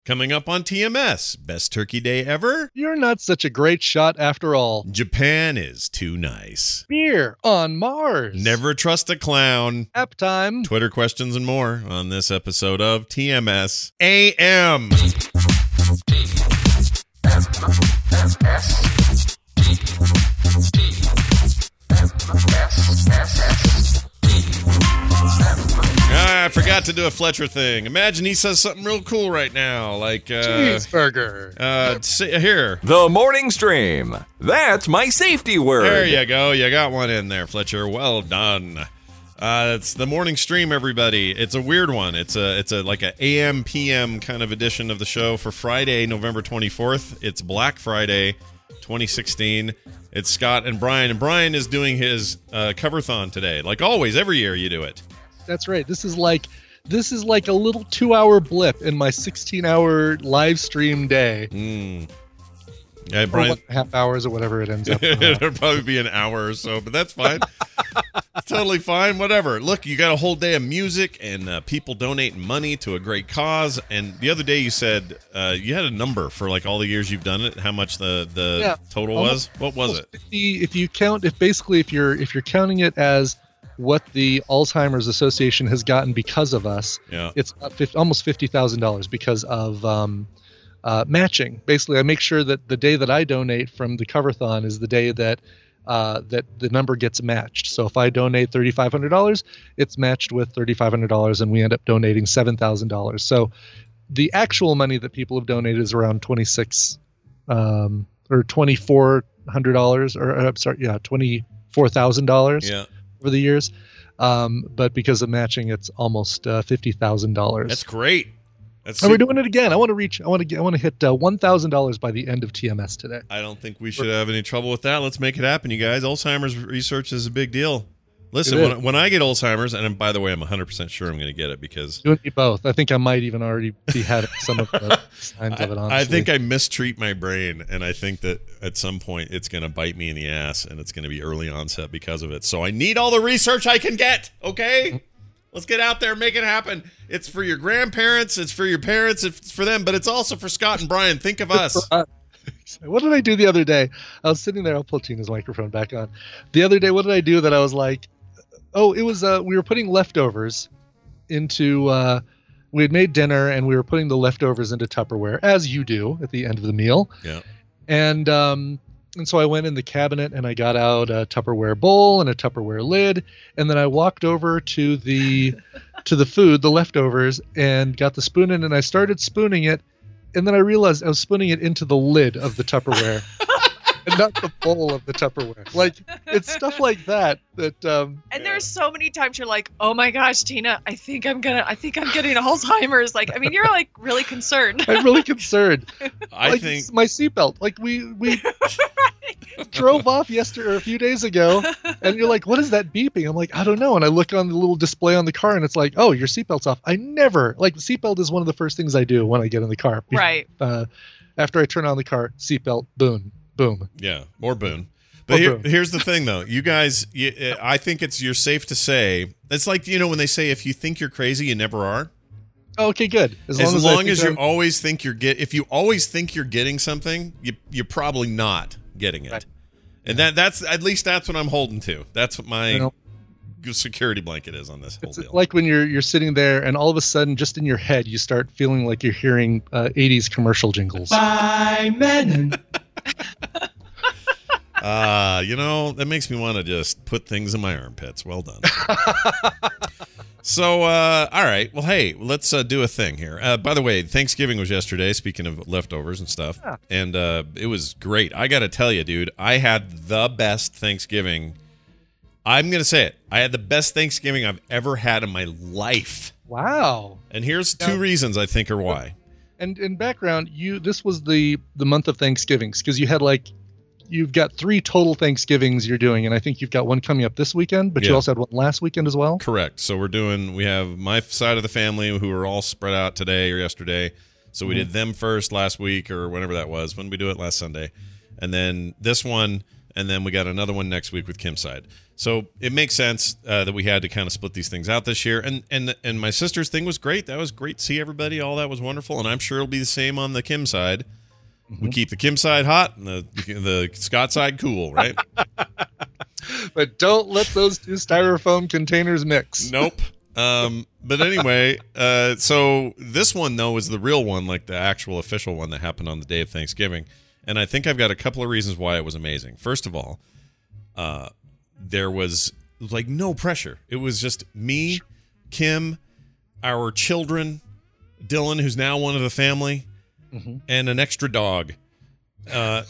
Coming up on TMS, best turkey day ever? You're not such a great shot after all. Japan is too nice. Beer on Mars. Never trust a clown. App time. Twitter questions and more on this episode of TMS AM. I forgot to do a Fletcher thing. Imagine he says something real cool right now, like cheeseburger. Here. The morning stream. That's my safety word. There you go. You got one in there, Fletcher. Well done. It's the morning stream, everybody. It's a weird one. It's a like a AM PM kind of edition of the show for Friday, November 24th. It's Black Friday 2016. It's Scott and Brian is doing his cover-thon today. Like always, every year you do it. That's right. This is like a little 2-hour blip in my 16-hour live stream day. Yeah, Brian, half hours or whatever it ends up. It'll probably be an hour or so, but that's fine. It's totally fine. Whatever. Look, you got a whole day of music and people donating money to a great cause. And the other day you said you had a number for like all the years you've done it. How much the total was? What was it? If you're counting it as what the Alzheimer's Association has gotten because of us, it's almost $50,000 because of matching. Basically, I make sure that the day that I donate from the cover-thon is the day that the number gets matched. So if I donate $3,500, it's matched with $3,500, and we end up donating $7,000. So the actual money that people have donated is around $24,000 over the years. But because of matching, it's almost $50,000. That's great. And we're doing it again. I want to hit $1,000 by the end of TMS today. I don't think we should have any trouble with that. Let's make it happen, you guys. Alzheimer's research is a big deal. Listen, when I get Alzheimer's, and by the way, I'm 100% sure I'm going to get it because... You and me both. I think I might even already be having some of the signs of it, honestly. I think I mistreat my brain, and I think that at some point it's going to bite me in the ass, and it's going to be early onset because of it. So I need all the research I can get, okay? Let's get out there and make it happen. It's for your grandparents, it's for your parents, it's for them, but it's also for Scott and Brian. Think of us. What did I do the other day? I was sitting there. I'll pull Tina's microphone back on. The other day, what did I do that I was like... Oh, it was we were putting leftovers into we had made dinner and we were putting the leftovers into Tupperware, as you do at the end of the meal. Yeah. And so I went in the cabinet and I got out a Tupperware bowl and a Tupperware lid, and then I walked over to the food, the leftovers, and got the spoon in and I started spooning it, and then I realized I was spooning it into the lid of the Tupperware. And not the bowl of the Tupperware. Like, it's stuff like that. And there's so many times you're like, oh my gosh, Tina, I think I'm getting Alzheimer's. Like, I mean, you're like really concerned. I'm really concerned. I think my seatbelt. Like we drove off a few days ago, and you're like, what is that beeping? I'm like, I don't know. And I look on the little display on the car, and it's like, oh, your seatbelt's off. I never the seatbelt is one of the first things I do when I get in the car. Right. After I turn on the car, seatbelt, boom. Yeah, more boon. But here's the thing, though. You guys, I think you're safe to say, it's like, when they say if you think you're crazy, you never are. Oh, okay, good. As long as you always think if you always think you're getting something, you're probably not getting it. Right. And that's at least that's what I'm holding to. That's what my security blanket is on this whole deal. Like when you're sitting there and all of a sudden, just in your head, you start feeling like you're hearing 80s commercial jingles. Bye, men. That makes me want to just put things in my armpits. Well done. So, all right. Well, hey, let's do a thing here. By the way, Thanksgiving was yesterday, speaking of leftovers and stuff. Yeah. And it was great. I got to tell you, dude, I had the best Thanksgiving. I'm going to say it. I had the best Thanksgiving I've ever had in my life. Wow. And here's two reasons I think are why. And in background, this was the month of Thanksgivings, because you've got 3 total Thanksgivings you're doing, and I think you've got one coming up this weekend, but you also had one last weekend as well? Correct. So we have my side of the family who are all spread out today or yesterday. So we did them first last week or whenever that was. When did we do it? Last Sunday. And then this one, and then we got another one next week with Kim's side. So it makes sense that we had to kind of split these things out this year. And my sister's thing was great. That was great to see everybody. All that was wonderful, and I'm sure it'll be the same on the Kim side. We keep the Kim side hot and the Scott side cool, right? But don't let those two styrofoam containers mix. Nope. But anyway, so this one, though, is the real one, like the actual official one that happened on the day of Thanksgiving. And I think I've got a couple of reasons why it was amazing. First of all, there was like no pressure. It was just me, Kim, our children, Dylan, who's now one of the family, and an extra dog. And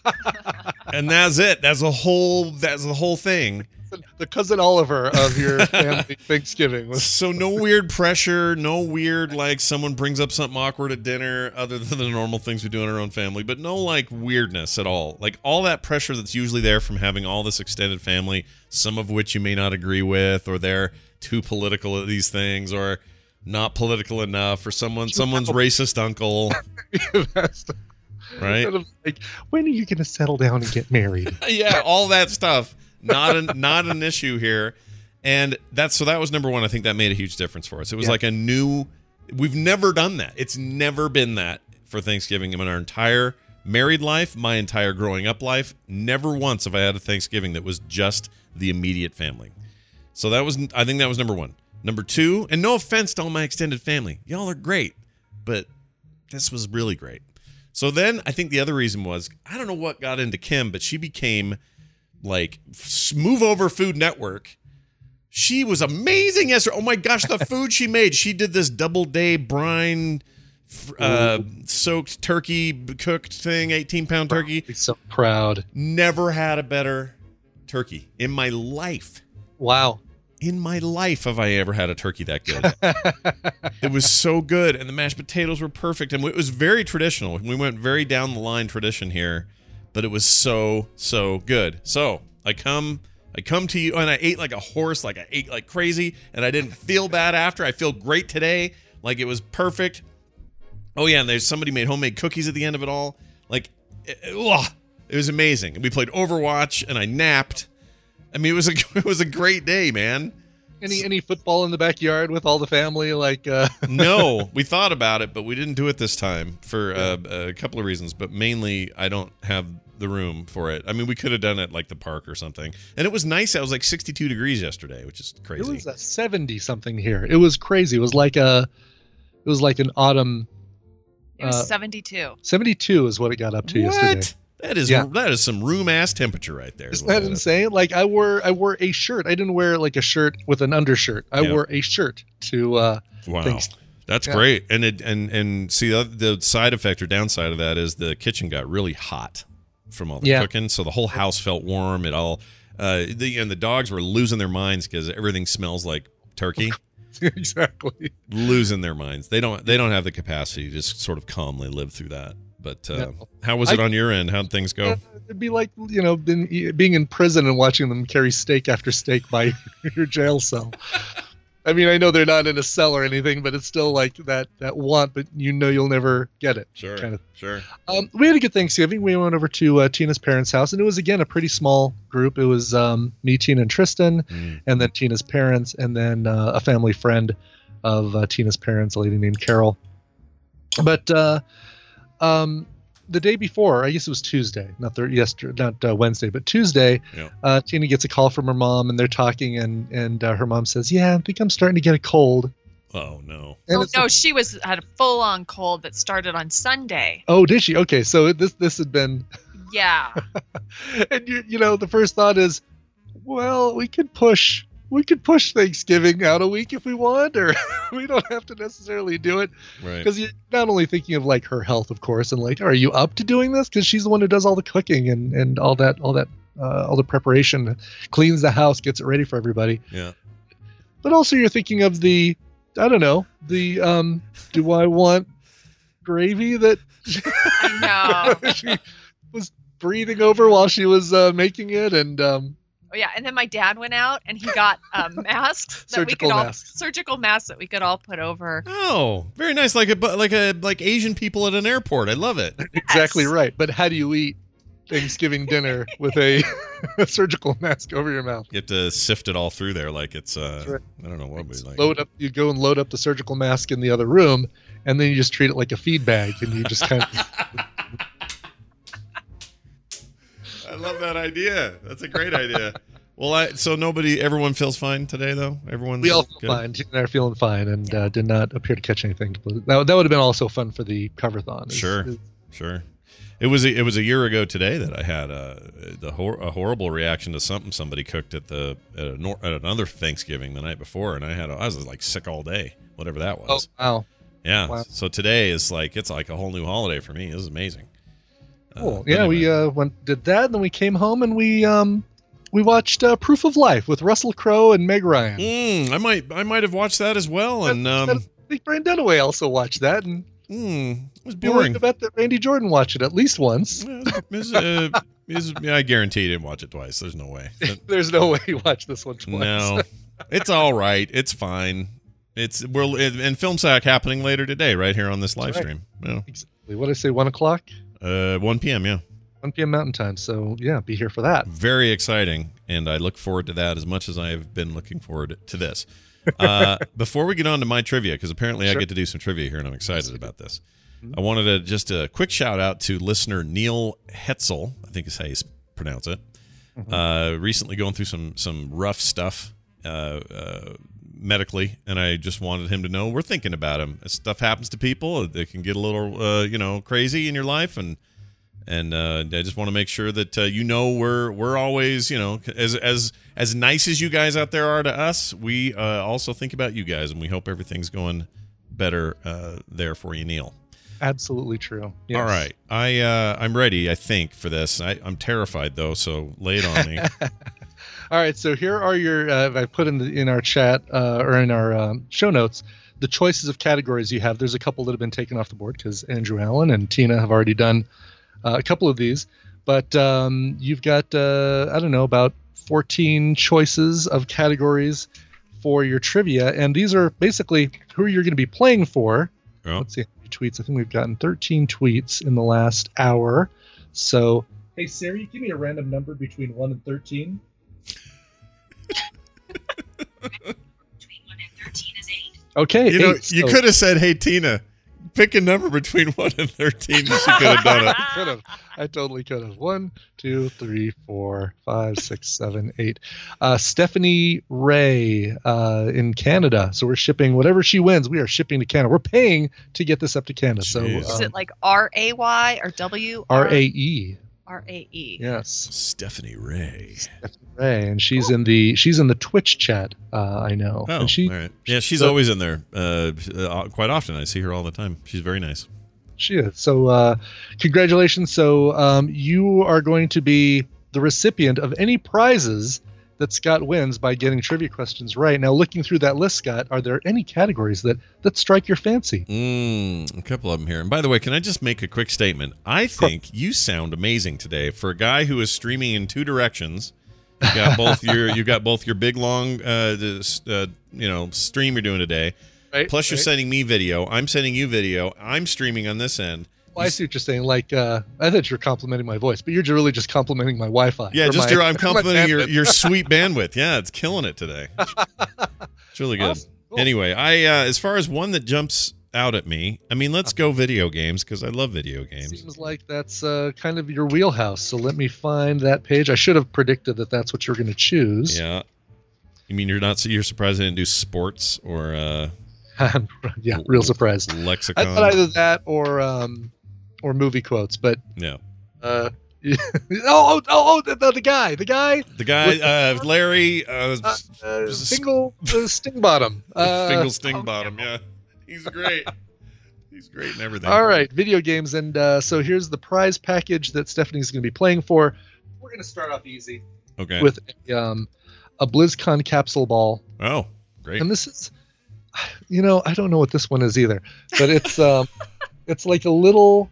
that's it. That's the whole thing. The cousin Oliver of your family Thanksgiving. So no weird pressure, no weird like someone brings up something awkward at dinner other than the normal things we do in our own family, but no like weirdness at all. Like all that pressure that's usually there from having all this extended family, some of which you may not agree with, or they're too political at these things, or not political enough, or someone's racist uncle. Right? Like, when are you going to settle down and get married? Yeah, all that stuff. Not an issue here. And that was number one. I think that made a huge difference for us. It was like a new, we've never done that. It's never been that for Thanksgiving in our entire married life, my entire growing up life. Never once have I had a Thanksgiving that was just the immediate family. So I think that was number one. Number two, and no offense to all my extended family, y'all are great, but this was really great. So then I think the other reason was, I don't know what got into Kim, but she became like Move Over Food Network. She was amazing yesterday. Oh my gosh, the food she made. She did this double day brine soaked turkey cooked thing, 18-pound turkey. I'm so proud. Never had a better turkey in my life. Wow. In my life have I ever had a turkey that good. It was so good, and the mashed potatoes were perfect, and it was very traditional. We went very down the line tradition here, but it was so good. So I come to you, and I ate like a horse, like I ate like crazy, and I didn't feel bad after. I feel great today, like it was perfect. Oh yeah, and there's somebody made homemade cookies at the end of it all. Like, it was amazing. And we played Overwatch, and I napped. I mean, it was a great day, man. Any football in the backyard with all the family? Like No, we thought about it, but we didn't do it this time for a couple of reasons. But mainly, I don't have the room for it. I mean, we could have done it like the park or something. And it was nice. It was like 62 degrees yesterday, which is crazy. It was 70 something here. It was crazy. It was like an autumn. It was 72. 72 is what it got up to yesterday. That is some room ass temperature right there. Isn't that insane? Like I wore a shirt. I didn't wear like a shirt with an undershirt. I wore a shirt to wow. That's great. And see the side effect or downside of that is the kitchen got really hot from all the cooking. So the whole house felt warm. It all the dogs were losing their minds because everything smells like turkey. Exactly. Losing their minds. They don't have the capacity to just sort of calmly live through that. But how was it on your end? How'd things go? It'd be like, being in prison and watching them carry steak after steak by your jail cell. I mean, I know they're not in a cell or anything, but it's still like that want, but you'll never get it. Sure, sure. We had a good Thanksgiving. We went over to Tina's parents' house, and it was, again, a pretty small group. It was me, Tina, and Tristan, and then Tina's parents, and then a family friend of Tina's parents, a lady named Carol. But the day before, I guess it was Tuesday, not Wednesday, but Tuesday, Tina gets a call from her mom, and they're talking, and her mom says, "Yeah, I think I'm starting to get a cold." Oh no! She had a full-on cold that started on Sunday. Oh, did she? Okay, so this had been. Yeah. And the first thought is, well, we could push Thanksgiving out a week if we want, or we don't have to necessarily do it. Right. Because you're not only thinking of like her health, of course, and like, are you up to doing this? Because she's the one who does all the cooking and all the preparation, cleans the house, gets it ready for everybody. Yeah. But also you're thinking of do I want gravy that I know. she was breathing over while she was making it, and Oh yeah, and then my dad went out and he got masks surgical masks that we could all put over. Oh, very nice, like Asian people at an airport. I love it. Exactly right. But how do you eat Thanksgiving dinner with a surgical mask over your mouth. You have to sift it all through there like it's right. I don't know what we like. Load up. You go and load up the surgical mask in the other room, and then you just treat it like a feed bag, and you just kind of. I love that idea. That's a great idea. Well, everyone feels fine today, though. We all feel fine. Tina and I are feeling fine, and did not appear to catch anything. That would have been also fun for the cover-thon. Sure. It was a year ago today that I had a horrible reaction to something somebody cooked at another Thanksgiving the night before, and I was like sick all day, whatever that was. Oh wow! Yeah. Wow. So today is it's like a whole new holiday for me. This is amazing. Cool. Yeah, anyway. We did that, and then we came home and we watched Proof of Life with Russell Crowe and Meg Ryan. I might have watched that as well, and I think Brian Dunaway also watched that, and it was boring. I bet that Randy Jordan watched it at least once. I guarantee he didn't watch it twice. There's no way. There's no way he watched this one twice. No, it's all right. It's fine. And FilmSack happening later today, right here on this live stream. Yeah. Exactly. What did I say? 1 o'clock. 1 p.m. Yeah. 1 p.m. Mountain Time. So yeah, be here for that. Very exciting, and I look forward to that as much as I have been looking forward to this. Before we get on to my trivia, because apparently I get to do some trivia here, and I'm excited about this. I wanted to just a quick shout out to listener Neil Hetzel, I think is how you pronounce it. Recently going through some rough stuff medically, and I just wanted him to know we're thinking about him. As stuff happens to people, it can get a little crazy in your life, and I just want to make sure that we're always as nice as you guys out there are to us. We also think about you guys, and we hope everything's going better there for you, Neil. Absolutely true. Yes. All right, I'm ready. I think for this. I'm terrified though, so lay it on me. All right, so here are your. I put in our chat or in our show notes the choices of categories you have. There's a couple that have been taken off the board because Andrew Allen and Tina have already done a couple of these, but you've got about 14 choices of categories for your trivia, and these are basically who you're going to be playing for. Oh. Let's see how many tweets. I think we've gotten 13 tweets in the last hour. So, hey Siri, give me a random number between 1 and 13. Between 1 and 13 is 8. Okay, you could have said, "Hey Tina, pick a number between 1 and 13." She could have done it. I totally could have. 1, 2, 3, 4, 5, 6, 7, 8. Stephanie Ray in Canada. So we're shipping whatever she wins. We are shipping to Canada. We're paying to get this up to Canada. Jeez. So is it like RAY or W? RAE. RAE. Yes. Stephanie Ray. And she's in the Twitch chat. I know. Oh, and all right. Yeah, she's always in there. Quite often, I see her all the time. She's very nice. She is. So, congratulations. So, you are going to be the recipient of any prizes that Scott wins by getting trivia questions right. Now, looking through that list, Scott, are there any categories that strike your fancy? A couple of them here. And by the way, can I just make a quick statement? I think you sound amazing today for a guy who is streaming in two directions. You got both your big long stream you're doing today. Right, plus you're sending me video. I'm sending you video. I'm streaming on this end. Well, I see what you're saying. Like, I thought you were complimenting my voice, but you're really just complimenting my Wi-Fi. Yeah, I'm complimenting your sweet bandwidth. Yeah, it's killing it today. It's really good. Awesome. Cool. Anyway, as far as one that jumps out at me, I mean, let's go video games because I love video games. Seems like that's kind of your wheelhouse. So let me find that page. I should have predicted that that's what you're going to choose. Yeah. You mean you're surprised I didn't do sports or? Yeah, real surprised. Lexicon. I thought either that or movie quotes, but yeah. The guy, Larry, Fingal Stingbottom. Fingal Stingbottom, yeah, he's great. He's great and everything. All right, video games, and so here's the prize package that Stephanie's going to be playing for. We're going to start off easy. Okay. With a BlizzCon capsule ball. Oh, great! And this is. I don't know what this one is either, but it's it's like a little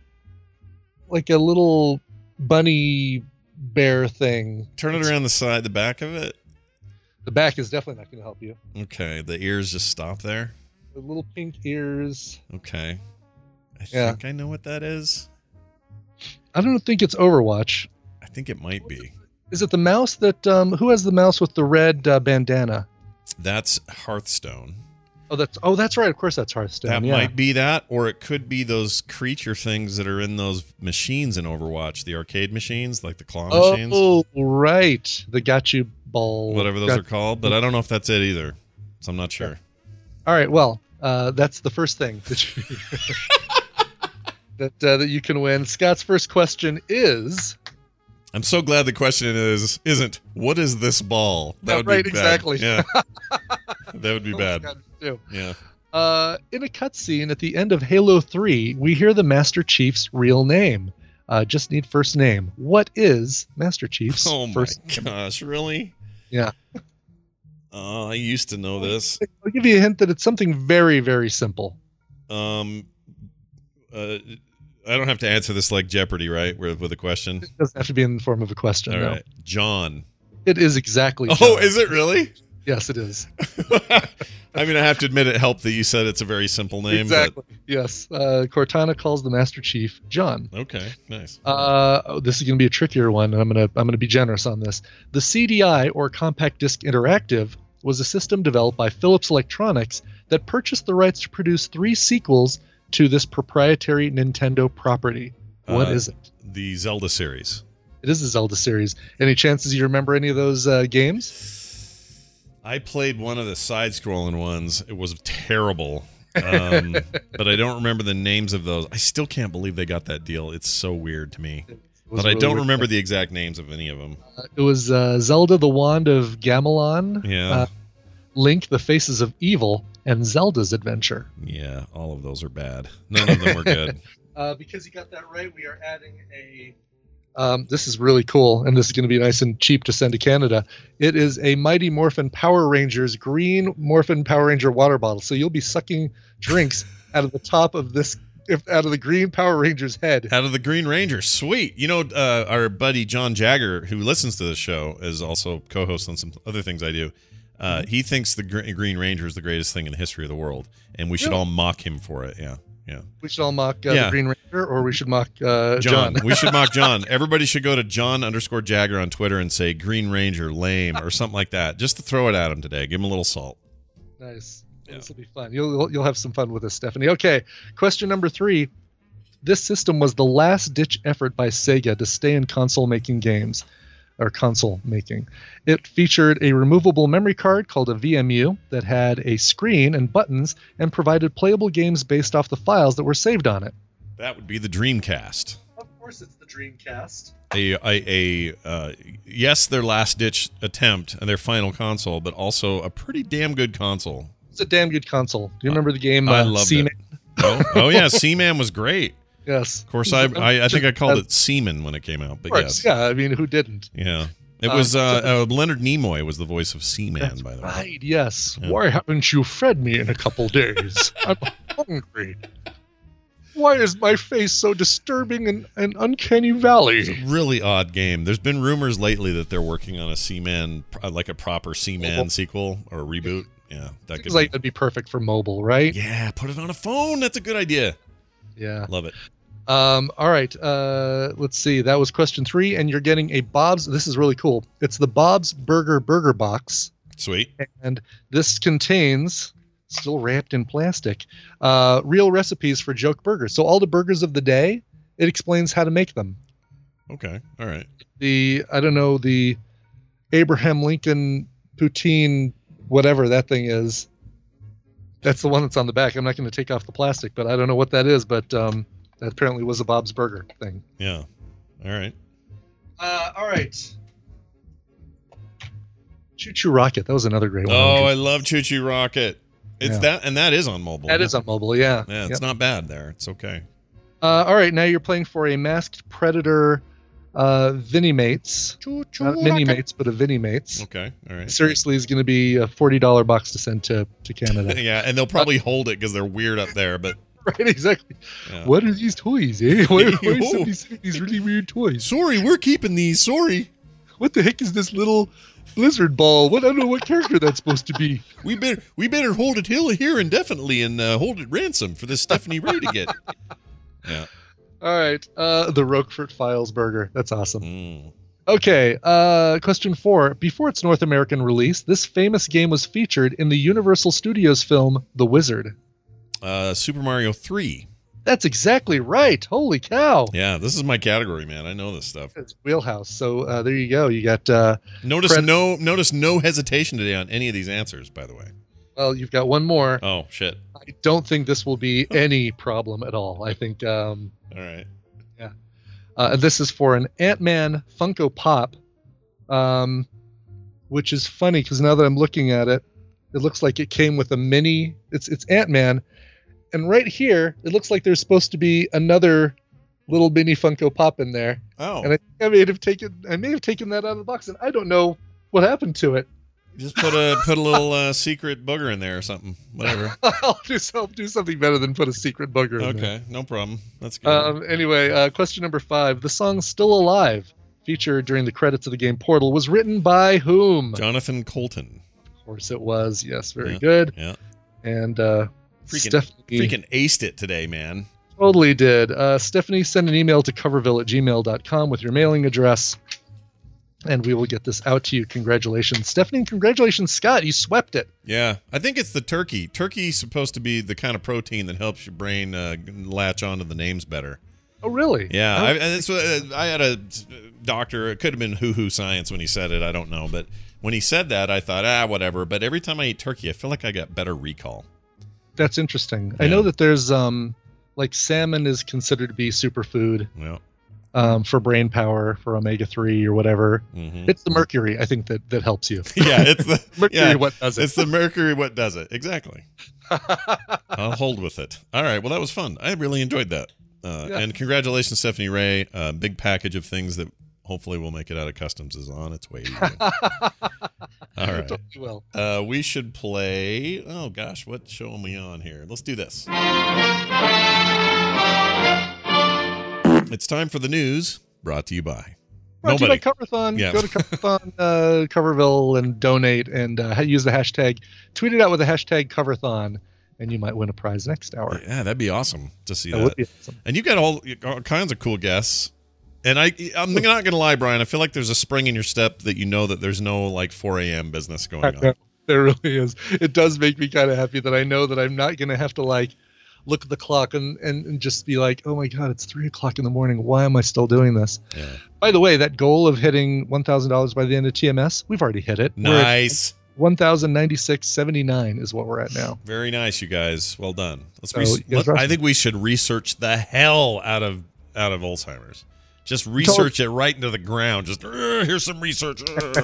bunny bear thing. Turn it around the back of it. The back is definitely not going to help you. Okay, the ears just stop there. The little pink ears. Okay, I think I know what that is. I don't think it's Overwatch. think it might be. Is it the mouse that who has the mouse with the red bandana? That's Hearthstone. Oh, that's right. Of course, that's Hearthstone. That might be that, or it could be those creature things that are in those machines in Overwatch, the arcade machines, like the claw machines. Oh, right. The Got You ball. Whatever those are called, but I don't know if that's it either. So I'm not sure. Yeah. All right. Well, that's the first thing that you that you can win. Scott's first question is. I'm so glad the question isn't what is this ball? That would be bad. Exactly. Yeah. That would be bad. Yeah. In a cutscene at the end of Halo 3, we hear the Master Chief's real name. Just need first name. What is Master Chief's first name? Gosh, really? Yeah. I used to know this. I'll give you a hint that it's something very, very simple. I don't have to answer this like Jeopardy, right? With a question. It doesn't have to be in the form of a question. All no. right, John. It is exactly. John. Oh, is it really? Yes, it is. I mean, I have to admit it helped that you said it's a very simple name. Exactly. But... Yes. Cortana calls the Master Chief John. Okay. Nice. This is going to be a trickier one, and I'm gonna be generous on this. The CDI, or Compact Disc Interactive, was a system developed by Philips Electronics that purchased the rights to produce 3 sequels to this proprietary Nintendo property. What is it? The Zelda series. It is the Zelda series. Any chances you remember any of those games? I played one of the side-scrolling ones. It was terrible, but I don't remember the names of those. I still can't believe they got that deal. It's so weird to me. But I don't remember the exact names of any of them. It was Zelda: The Wand of Gamelon. Yeah. Link: The Faces of Evil, and Zelda's Adventure. Yeah, all of those are bad. None of them were good. Because you got that right, we are adding a... this is really cool, and this is going to be nice and cheap to send to Canada. It is a Mighty Morphin Power Rangers green Morphin Power Ranger water bottle. So you'll be sucking drinks out of the top of this... out of the Green Power Ranger's head. Out of the Green Ranger. Sweet. You know, our buddy John Jagger, who listens to the show, is also co-host on some other things I do. He thinks the Green Ranger is the greatest thing in the history of the world, and we should all mock him for it. Yeah. We should all mock the Green Ranger, or we should mock John. We should mock John. Everybody should go to John_Jagger on Twitter and say Green Ranger lame or something like that, just to throw it at him today. Give him a little salt. Nice. Yeah. This will be fun. You'll have some fun with this, Stephanie. Okay, question number 3. This system was the last-ditch effort by Sega to stay in console making. It featured a removable memory card called a VMU that had a screen and buttons and provided playable games based off the files that were saved on it. That would be the Dreamcast. Of course it's the Dreamcast. Yes, their last-ditch attempt and their final console, but also a pretty damn good console. It's a damn good console. Do you remember the game I loved Seaman? It. Oh yeah, Seaman was great. Yes. Of course, I think I called it Seaman when it came out, but yes. Yeah, I mean, who didn't? Yeah. It was Leonard Nimoy was the voice of Seaman, by the way. Right, yes. Yeah. Why haven't you fed me in a couple days? I'm hungry. Why is my face so disturbing and uncanny valley? It's a really odd game. There's been rumors lately that they're working on a Seaman, like a proper Seaman sequel or a reboot. Yeah, that could that'd be perfect for mobile, right? Yeah, put it on a phone. That's a good idea. Yeah. Love it. All right. Let's see. That was question 3, and you're getting a Bob's. This is really cool. It's the Bob's Burger Box. Sweet. And this contains, still wrapped in plastic, real recipes for joke burgers. So all the burgers of the day, it explains how to make them. Okay. All right. The Abraham Lincoln poutine, whatever that thing is. That's the one that's on the back. I'm not going to take off the plastic, but I don't know what that is, but that apparently was a Bob's Burger thing. Yeah. All right. All right. Choo Choo Rocket. That was another great one. Oh, I love Choo Choo Rocket. It's that, and that is on mobile. That is on mobile, yeah. Yeah, it's not bad there. It's okay. All right, now you're playing for a Masked Predator Vinimates. Not Minimates, but a Vinimates. Okay, all right. Seriously, is going to be a $40 box to send to Canada. Yeah, and they'll probably hold it because they're weird up there, but... Right, exactly. Yeah. What are these toys, eh? Why are somebody sending these really weird toys? Sorry, we're keeping these. Sorry. What the heck is this little blizzard ball? I don't know what character that's supposed to be. We better hold it here indefinitely and hold it ransom for this Stephanie Ray to get. Yeah. All right. The Roquefort Files burger. That's awesome. Okay, question 4. Before its North American release, this famous game was featured in the Universal Studios film The Wizard. Super Mario 3. That's exactly right. Holy cow. Yeah, this is my category, man. I know this stuff. It's wheelhouse. So there you go. You got notice no hesitation today on any of these answers, by the way. Well, you've got one more. Oh, shit. I don't think this will be any problem at all. I think all right. Yeah. This is for an Ant-Man Funko Pop. Which is funny because now that I'm looking at it, it looks like it came with a mini. It's Ant-Man. And right here, it looks like there's supposed to be another little mini Funko Pop in there. Oh. And I may have taken that out of the box, and I don't know what happened to it. Just put a little secret booger in there or something. Whatever. I'll do something better than put a secret booger in there. Okay, no problem. That's good. Anyway, question number 5. The song "Still Alive," featured during the credits of the game Portal, was written by whom? Jonathan Coulton. Of course it was. Yes, very good. Yeah. And freaking aced it today, man. Totally did. Stephanie, send an email to coverville@gmail.com with your mailing address, and we will get this out to you. Congratulations, Stephanie. Congratulations, Scott. You swept it. Yeah, I think it's the turkey. Turkey's supposed to be the kind of protein that helps your brain latch onto the names better. Oh, really? Yeah. I had a doctor. It could have been hoo-hoo science when he said it. I don't know. But when he said that, I thought, whatever. But every time I eat turkey, I feel like I got better recall. That's interesting. Yeah. I know that there's like salmon is considered to be superfood. Yeah. For brain power, for omega-3 or whatever. Mm-hmm. It's the mercury, I think, that helps you. Yeah, it's the mercury what does it. It's the mercury what does it. Exactly. I'll hold with it. All right. Well, that was fun. I really enjoyed that. And congratulations, Stephanie Ray. Big package of things that hopefully will make it out of customs is on its way. All right. Well. We should play. Oh, gosh. What show am we on here? Let's do this. It's time for the news, brought to you by Brought nobody. To you by Coverthon. Yeah. Go to Coverthon, Coverville, and donate, and use the hashtag. Tweet it out with the hashtag Coverthon, and you might win a prize next hour. Yeah, that'd be awesome to see that. Would be awesome. And you got all kinds of cool guests. And I'm not going to lie, Brian. I feel like there's a spring in your step that you know that there's no like 4 a.m. business going on. There really is. It does make me kind of happy that I know that I'm not going to have to like look at the clock and just be like, oh my God, it's 3 o'clock in the morning. Why am I still doing this? Yeah. By the way, that goal of hitting $1,000 by the end of TMS, we've already hit it. Nice. $1,096.79 is what we're at now. Very nice, you guys. Well done. I think we should research the hell out of Alzheimer's. Just research it right into the ground. Just here's some research.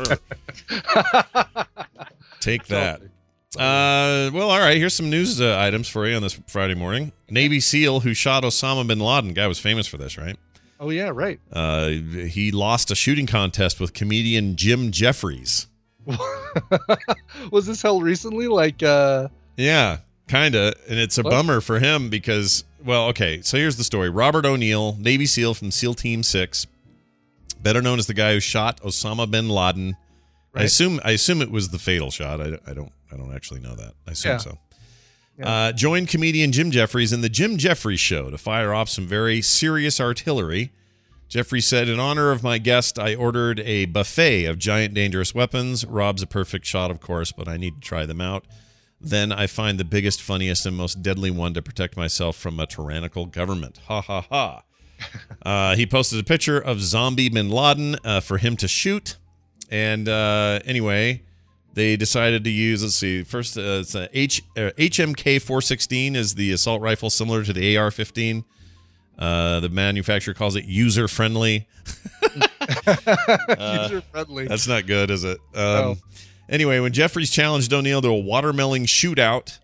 Take that. Well, all right. Here's some news items for you on this Friday morning. Navy SEAL who shot Osama bin Laden. Guy was famous for this, right? Oh yeah, right. He lost a shooting contest with comedian Jim Jeffries. Was this held recently? Yeah, kind of. And it's a bummer for him because, well, okay, so here's the story. Robert O'Neill, Navy SEAL from SEAL Team 6, better known as the guy who shot Osama bin Laden. Right. I assume it was the fatal shot. I don't actually know that. I assume so. Yeah. Joined comedian Jim Jeffries in the Jim Jeffries Show to fire off some very serious artillery. Jeffries said, in honor of my guest, I ordered a buffet of giant dangerous weapons. Rob's a perfect shot, of course, but I need to try them out. Then I find the biggest, funniest, and most deadly one to protect myself from a tyrannical government. Ha, ha, ha. He posted a picture of zombie bin Laden for him to shoot. And anyway, they decided to use, let's see, first it's a HMK 416 is the assault rifle similar to the AR-15. The manufacturer calls it user-friendly. User-friendly. That's not good, is it? No. Anyway, when Jeffries challenged O'Neill to a watermelon shootout,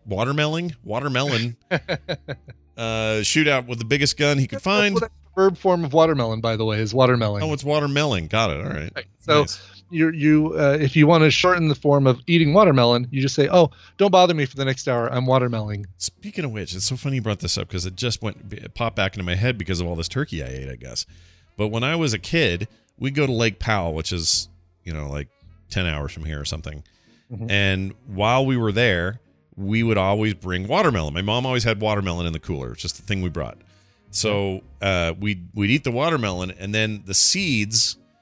shootout with the biggest gun he could find. That's the verb form of watermelon, by the way, is watermelon. Oh, it's watermelon. Got it. All right. So nice. you if you want to shorten the form of eating watermelon, you just say, "Oh, don't bother me for the next hour. I'm watermelon." Speaking of which, it's so funny you brought this up because it popped back into my head because of all this turkey I ate, I guess. But when I was a kid, we'd go to Lake Powell, which is, like 10 hours from here or something. Mm-hmm. And while we were there, we would always bring watermelon. My mom always had watermelon in the cooler. It's just the thing we brought. So we'd eat the watermelon, and then the seeds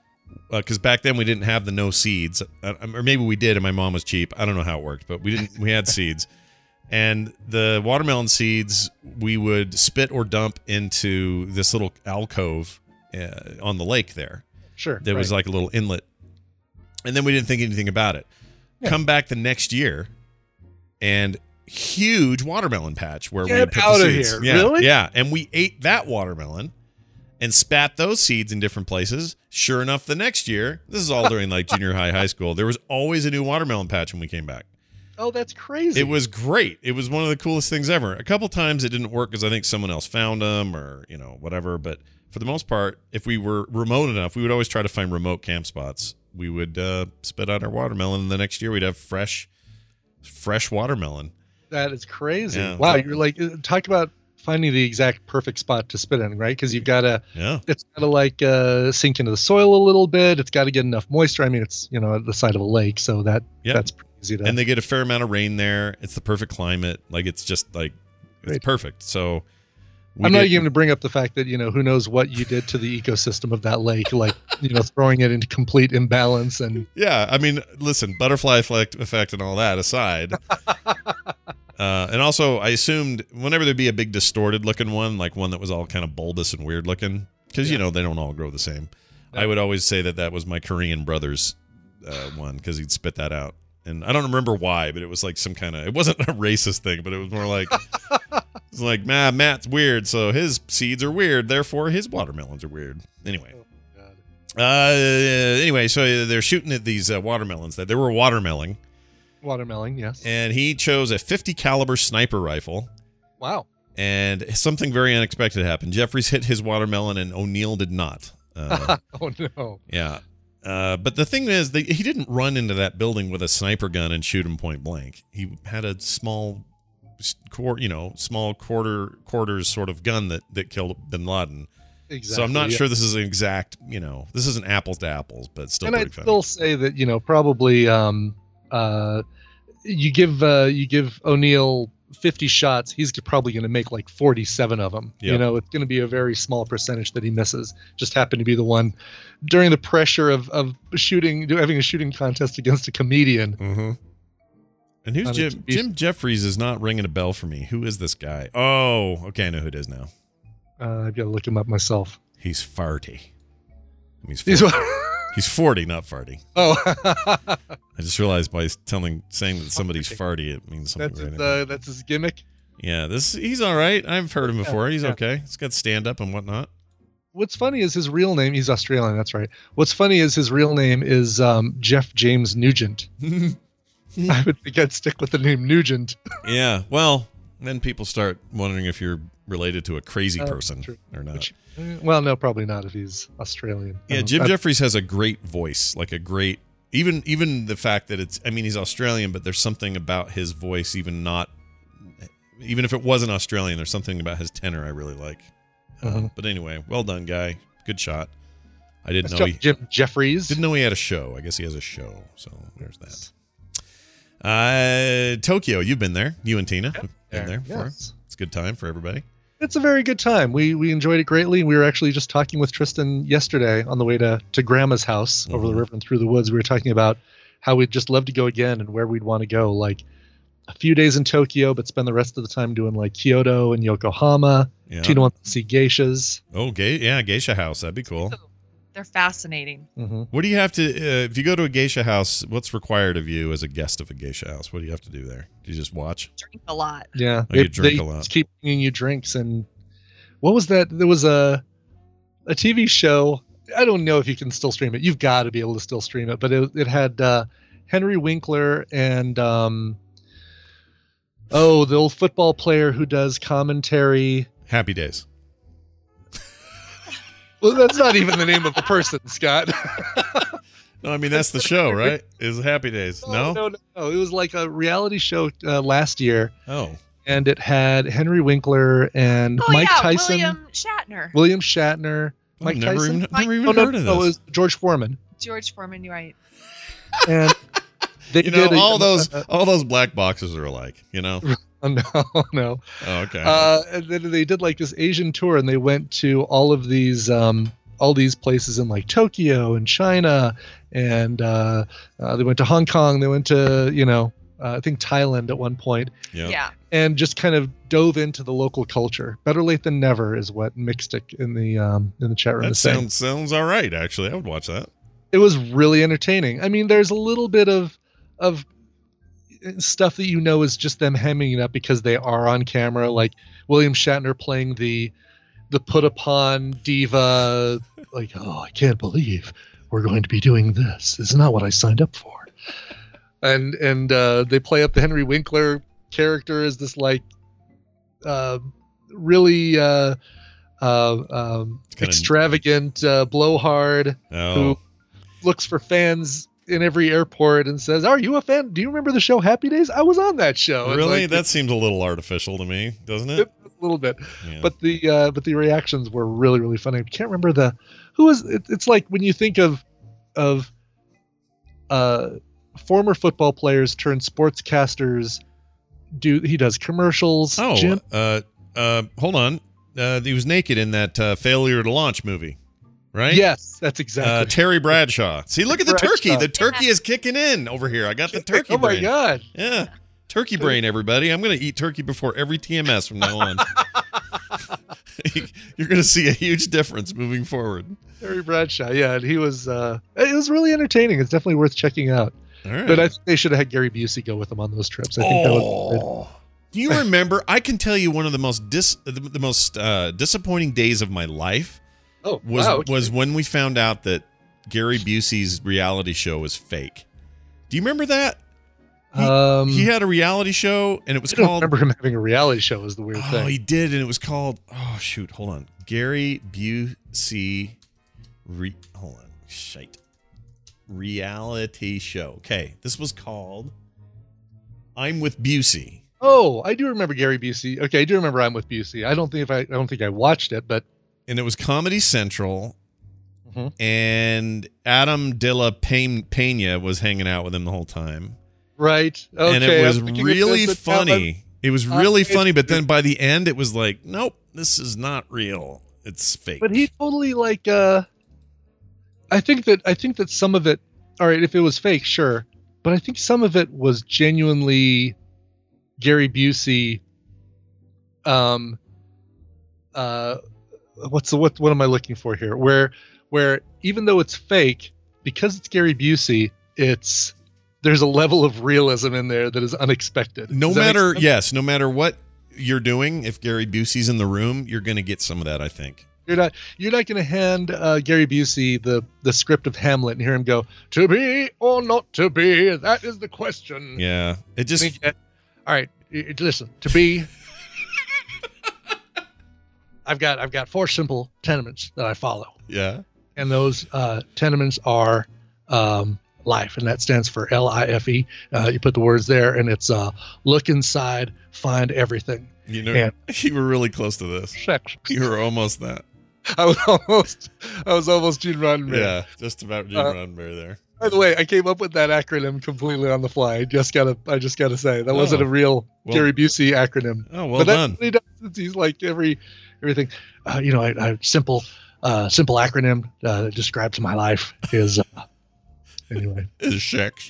because back then we didn't have the no seeds, or maybe we did, and my mom was cheap. I don't know how it worked, but we didn't. We had seeds, and the watermelon seeds we would spit or dump into this little alcove on the lake there. Sure. There was like a little inlet, and then we didn't think anything about it. Yeah. Come back the next year, and huge watermelon patch where we put out the of seeds. Here. Yeah, really? Yeah, and we ate that watermelon and spat those seeds in different places. Sure enough, the next year, this is all during like junior high school, there was always a new watermelon patch when we came back. Oh, that's crazy. It was great. It was one of the coolest things ever. A couple times it didn't work because I think someone else found them or, whatever. But for the most part, if we were remote enough, we would always try to find remote camp spots. We would spit out our watermelon, and the next year we'd have fresh watermelon. That is crazy. Yeah. Wow, you're like, talk about finding the exact perfect spot to spit in, right? Because you've got to, it's got to like sink into the soil a little bit. It's got to get enough moisture. I mean, it's, at the side of a lake, so that's pretty easy to. And they get a fair amount of rain there. It's the perfect climate. Like, it's just like, it's perfect. So I'm not even to bring up the fact that, who knows what you did to the ecosystem of that lake, like, throwing it into complete imbalance. And yeah, I mean, listen, butterfly effect and all that aside. And also, I assumed whenever there'd be a big distorted looking one, like one that was all kind of bulbous and weird looking, because, they don't all grow the same. Yeah. I would always say that was my Korean brother's one, because he'd spit that out. And I don't remember why, but it was like some kind of, it wasn't a racist thing, but it was more like, it's like, Matt's weird, so his seeds are weird, therefore his watermelons are weird. Anyway. Anyway, so they're shooting at these watermelons. They were watermelon, yes. And he chose a 50 caliber sniper rifle. Wow. And something very unexpected happened. Jeffries hit his watermelon, and O'Neill did not. Oh no. Yeah. But the thing is, he didn't run into that building with a sniper gun and shoot him point blank. He had a small quarters sort of gun that killed Bin Laden. Exactly. So I'm not sure this is an exact, this isn't apples to apples, but it's still pretty funny. And I'd still say that, probably you give O'Neill 50 shots, he's probably going to make like 47 of them. Yep. It's going to be a very small percentage that he misses. Just happened to be the one during the pressure of having a shooting contest against a comedian. Mm-hmm. And who's Jim Jeffries is not ringing a bell for me. Who is this guy? Oh, okay, I know who it is now. I've got to look him up myself. He's farty. He's 40. He's 40, not farty. Oh. I just realized by saying that somebody's farty, it means something. That's his gimmick? Yeah, he's all right. I've heard him before. He's okay. He's got stand-up and whatnot. What's funny is his real name, he's Australian, that's right. What's funny is his real name is Jeff James Nugent. I would think I'd stick with the name Nugent. Yeah, well, then people start wondering if you're related to a crazy person or not. Well, no, probably not if he's Australian. Yeah, Jim Jeffries has a great voice, like a great, even the fact that he's Australian, but there's something about his voice, even if it wasn't Australian, there's something about his tenor I really like. But anyway, well done, guy. Good shot. I didn't know Jim Jeffries. Didn't know he had a show. I guess he has a show, so there's that. Tokyo, you've been there. You and Tina have been there before. Yes. It's a good time for everybody. It's a very good time. We enjoyed it greatly. We were actually just talking with Tristan yesterday on the way to Grandma's house over the river and through the woods. We were talking about how we'd just love to go again and where we'd want to go. Like a few days in Tokyo, but spend the rest of the time doing like Kyoto and Yokohama. Yeah. Tina wants to see geishas. Oh, geisha house. That'd be cool. They're fascinating. Mm-hmm. What do you have to, if you go to a geisha house, what's required of you as a guest of a geisha house? What do you have to do there? Do you just watch? Drink a lot. Yeah. You drink a lot. Just keep bringing you drinks. And what was that? There was a TV show. I don't know if you can still stream it. You've got to be able to still stream it. But it had Henry Winkler and, the old football player who does commentary. Happy Days. Well, that's not even the name of the person, Scott. No, I mean, that's the show, right? Is Happy Days. No. It was like a reality show last year. Oh. And it had Henry Winkler and Mike Tyson. William Shatner. Mike Tyson. Never even heard of this. No, it was George Foreman. George Foreman, you're right. And they did all those black boxes are alike, No. Oh, okay. And then they did like this Asian tour, and they went to all of these all these places in like Tokyo and China, and they went to Hong Kong. They went to I think Thailand at one point. Yep. Yeah. And just kind of dove into the local culture. Better late than never is what Mixtic in the chat room is saying. That sounds all right. Actually, I would watch that. It was really entertaining. I mean, there's a little bit of stuff that is just them hemming it up because they are on camera, like William Shatner playing the put upon diva, like, oh, I can't believe we're going to be doing this. This is not what I signed up for. And they play up the Henry Winkler character as this like really extravagant blowhard who looks for fans in every airport and says, "Are you a fan? Do you remember the show Happy Days? I was on that show." Really? Like, that seems a little artificial to me, doesn't it? A little bit. Yeah. But the reactions were really, really funny. I can't remember it's like when you think of former football players turned sportscasters. He does commercials. Oh, Jim? Hold on. He was naked in that Failure to Launch movie, right? Yes, that's exactly. Terry Bradshaw. See, look at the Bradshaw. turkey. The turkey is kicking in over here. I got the turkey Oh my brain. god. Yeah. Turkey brain, everybody. I'm going to eat turkey before every TMS from now on. You're going to see a huge difference moving forward. Terry Bradshaw. Yeah, and he was. It was really entertaining. It's definitely worth checking out. All right. But I think they should have had Gary Busey go with them on those trips. I think that was. Do you remember? I can tell you one of the most disappointing days of my life was when we found out that Gary Busey's reality show was fake. Do you remember that? He had a reality show, and it was I don't called. remember him having a reality show. Was the weird thing. Oh, he did, and it was called. Oh shoot! Hold on, Gary Busey. Hold on, shite. Reality show. Okay, this was called I'm with Busey. Oh, I do remember Gary Busey. Okay, I do remember I'm with Busey. I don't think I watched it, but and it was Comedy Central, and Adam de la Peña was hanging out with him the whole time. Right. Okay. And it was really funny. It was really funny, but then by the end, it was like, nope, this is not real. It's fake. But he totally like. I think that some of it. All right, if it was fake, sure, but I think some of it was genuinely Gary Busey. What am I looking for here? Where even though it's fake, because it's Gary Busey, there's a level of realism in there that is unexpected. No matter what you're doing, if Gary Busey's in the room, you're going to get some of that, I think. You're not going to hand Gary Busey the script of Hamlet and hear him go, "To be or not to be, that is the question." Yeah, it just. All right, listen. To be, I've got 4 simple tenements that I follow. Yeah, and those tenements are life, and that stands for LIFE. You put the words there, and it's look inside, find everything. You were really close to this. Sex. You were almost that. I was almost Gene Roddenberry. Yeah, just about Gene Roddenberry there. By the way, I came up with that acronym completely on the fly. I just gotta say that wasn't a real Gary Busey acronym. Oh, well done. He does, he's like everything. I simple acronym that describes my life is anyway. Is sex.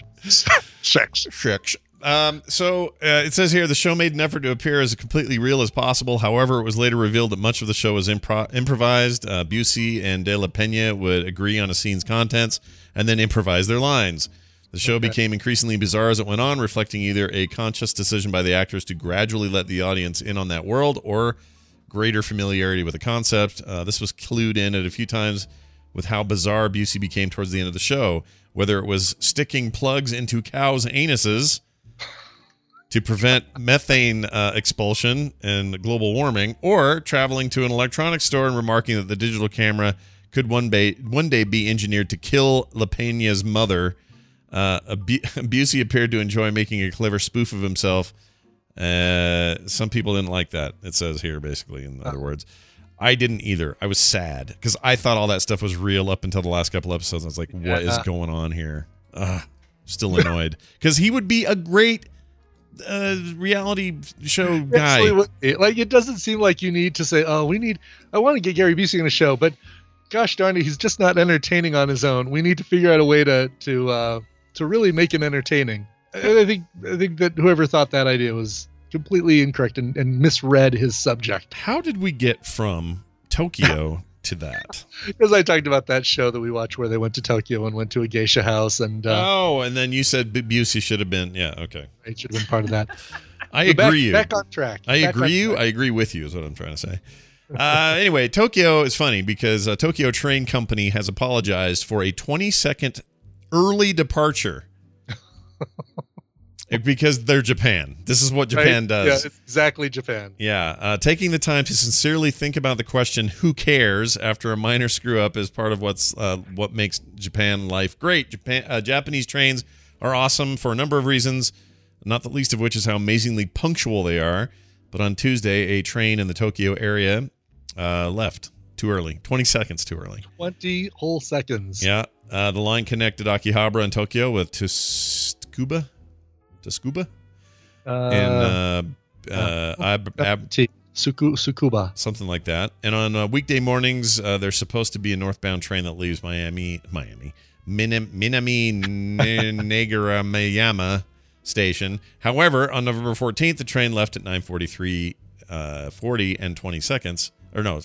Sex. So it says here the show made an effort to appear as completely real as possible. However, it was later revealed that much of the show was improvised. Busey and De La Peña would agree on a scene's contents and then improvise their lines. The show became increasingly bizarre as it went on, reflecting either a conscious decision by the actors to gradually let the audience in on that world or greater familiarity with the concept. This was clued in at a few times with how bizarre Busey became towards the end of the show, whether it was sticking plugs into cows' anuses to prevent methane expulsion and global warming, or traveling to an electronics store and remarking that the digital camera could one day be engineered to kill La Peña's mother. Busey appeared to enjoy making a clever spoof of himself. Some people didn't like that, it says here, basically, in other words. I didn't either. I was sad, because I thought all that stuff was real up until the last couple episodes. I was like, what is going on here? Still annoyed. Because he would be a great reality show guy. Like, it doesn't seem like you need to say, I want to get Gary Busey in a show, but gosh darn it, he's just not entertaining on his own. We need to figure out a way to really make him entertaining. I think that whoever thought that idea was completely incorrect and misread his subject. How did we get from Tokyo to that? Because I talked about that show that we watched where they went to Tokyo and went to a geisha house, and and then you said Busey should have been. Yeah, okay. It should have been part of that. I agree. Back on track. I agree with you is what I'm trying to say. Anyway, Tokyo is funny because Tokyo Train Company has apologized for a 20-second early departure. Because they're Japan. This is what Japan does. Yeah, it's exactly Japan. Yeah. Taking the time to sincerely think about the question, who cares, after a minor screw-up is part of what makes Japan life great. Japanese trains are awesome for a number of reasons, not the least of which is how amazingly punctual they are. But on Tuesday, a train in the Tokyo area left too early. 20 seconds too early. 20 whole seconds. Yeah. The line connected Akihabara in Tokyo with Tsukuba and Tsukuba, something like that. And on weekday mornings, there's supposed to be a northbound train that leaves Minami Nagaramayama station. However, on November 14th, the train left at 9:43:40 and 20 seconds. Or no,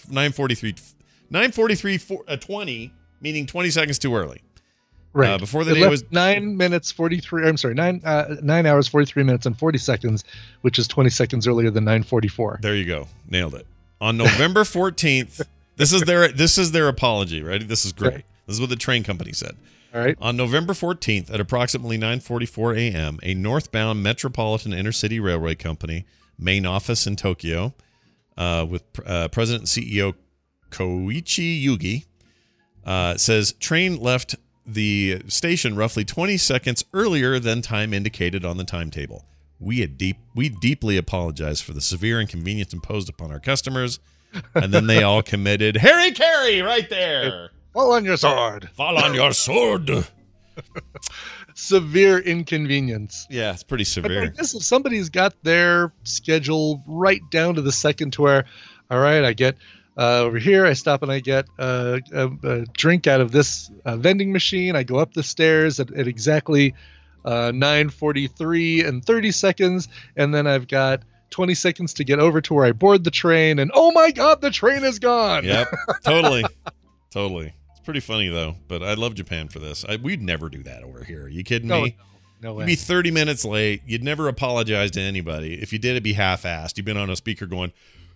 9:43:20, meaning 20 seconds too early. Right. Before the day was 9 minutes 43. I'm sorry, 9 hours 43 minutes and 40 seconds, which is 20 seconds earlier than 9:44. There you go, nailed it. On November 14th, this is their apology, right? This is great. Right. This is what the train company said. All right. On November 14th, at approximately 9:44 a.m., a northbound Metropolitan Intercity Railway Company main office in Tokyo, with President and CEO Koichi Yugi, says train left the station roughly 20 seconds earlier than time indicated on the timetable. We deeply apologize for the severe inconvenience imposed upon our customers. And then they all committed Harry Carey right there. Fall on your sword. Fall on your sword. Severe inconvenience. Yeah, it's pretty severe. I guess if somebody's got their schedule right down to the second to where, all right, I get over here, I stop and I get a drink out of this vending machine. I go up the stairs at exactly 9:43 and 30 seconds, and then I've got 20 seconds to get over to where I board the train, and oh my God, the train is gone. Yep, totally. It's pretty funny though, but I love Japan for this. We'd never do that over here. Are you kidding me? No way. You'd be 30 minutes late. You'd never apologize to anybody. If you did, it'd be half-assed. You've been on a speaker going,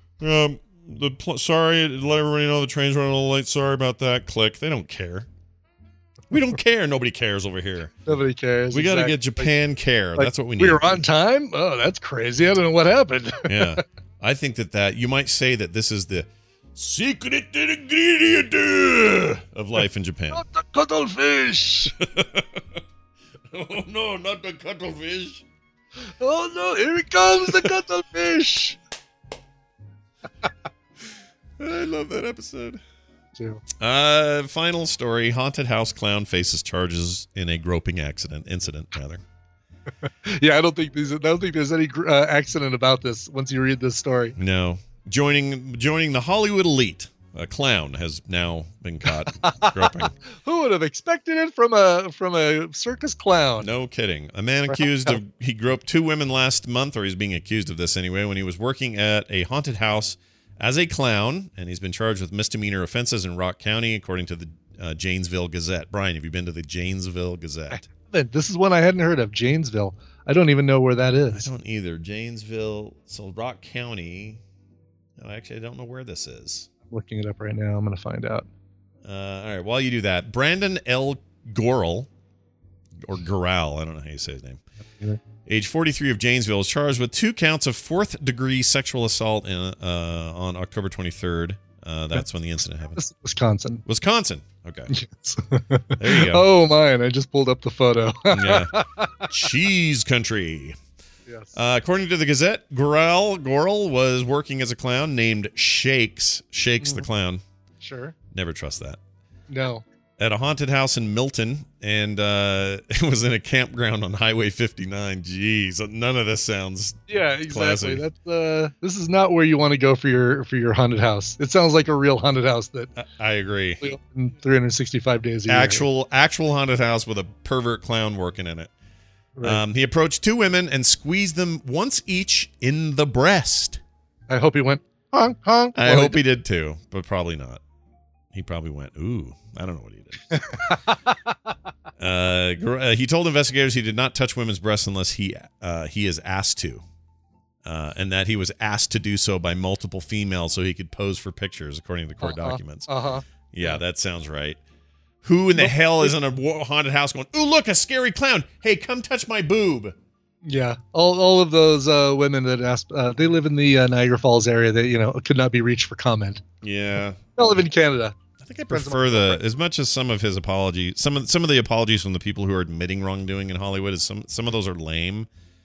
sorry, let everybody know the train's running a little late. Sorry about that. Click. They don't care. We don't care. Nobody cares over here. Nobody cares. We got to get Japan care. That's what we need. We were on time? Oh, that's crazy. I don't know what happened. Yeah. I think that you might say that this is the secret ingredient of life in Japan. Not the cuttlefish. Oh, no, not the cuttlefish. Oh, no, here it comes, the cuttlefish. I love that episode. Too. Final story: haunted house clown faces charges in a groping incident. Yeah, I don't think there's any accident about this. Once you read this story, no. Joining the Hollywood elite, a clown has now been caught groping. Who would have expected it from a circus clown? No kidding. A man he groped two women last month, or he's being accused of this anyway, when he was working at a haunted house as a clown, and he's been charged with misdemeanor offenses in Rock County, according to the Janesville Gazette. Brian, have you been to the Janesville Gazette? This is one I hadn't heard of, Janesville. I don't even know where that is. I don't either. Janesville, so Rock County. No, actually, I don't know where this is. I'm looking it up right now. I'm going to find out. All right, while you do that, Brandon L. Gorel, or Goral, I don't know how you say his name, age 43 of Janesville, is charged with 2 counts of 4th-degree sexual assault on October 23rd. That's when the incident happened. This is Wisconsin. Wisconsin. Okay. Yes. There you go. Oh, mine. I just pulled up the photo. Yeah. Cheese country. Yes. According to the Gazette, Gorel was working as a clown named Shakes. Shakes the clown. Sure. Never trust that. No. at a haunted house in Milton, and it was in a campground on Highway 59. Jeez, none of this sounds exactly. classy. That's this is not where you want to go for your haunted house. It sounds like a real haunted house that I agree. 365 days a year. Actual haunted house with a pervert clown working in it. Right. He approached 2 women and squeezed them once each in the breast. I hope he went honk honk. I hope he did too, but probably not. He probably went, ooh, I don't know what he did. He told investigators he did not touch women's breasts unless he is asked to, and that he was asked to do so by multiple females so he could pose for pictures, according to the court documents. Yeah, that sounds right. Who in the hell is in a haunted house going, ooh, look, a scary clown. Hey, come touch my boob. Yeah, all of those women that asked, they live in the Niagara Falls area that, could not be reached for comment. Yeah. They live in Canada. I think I prefer as much as some of his apologies, some of the apologies from the people who are admitting wrongdoing in Hollywood is some of those are lame,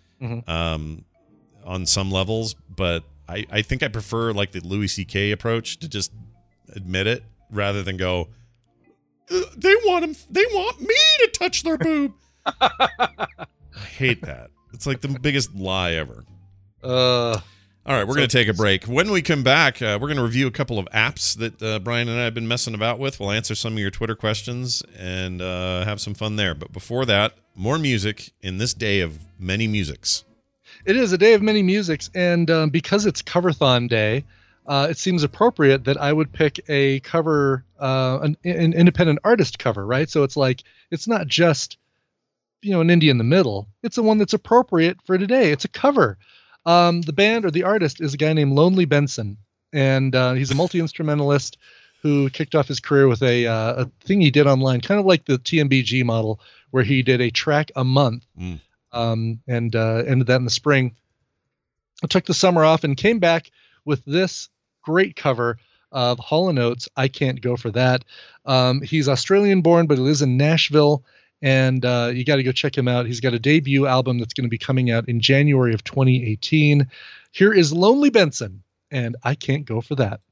on some levels, but I think I prefer like the Louis C.K. approach to just admit it rather than go, they want me to touch their boob. I hate that. It's like the biggest lie ever. All right, we're going to take a break. When we come back, we're going to review a couple of apps that Brian and I have been messing about with. We'll answer some of your Twitter questions and have some fun there. But before that, more music in this day of many musics. It is a day of many musics, and because it's Coverthon Day, it seems appropriate that I would pick a cover, an independent artist cover, right? So it's like, it's not just, an indie in the middle. It's the one that's appropriate for today. It's a cover. The band or the artist is a guy named Lonely Benson, and he's a multi-instrumentalist who kicked off his career with a thing he did online, kind of like the TMBG model, where he did a track a month, and ended that in the spring. I took the summer off and came back with this great cover of Hall & Oates' I Can't Go For That. He's Australian-born, but he lives in Nashville. And you got to go check him out. He's got a debut album that's going to be coming out in January of 2018. Here is Lonely Benson, and I Can't Go For That.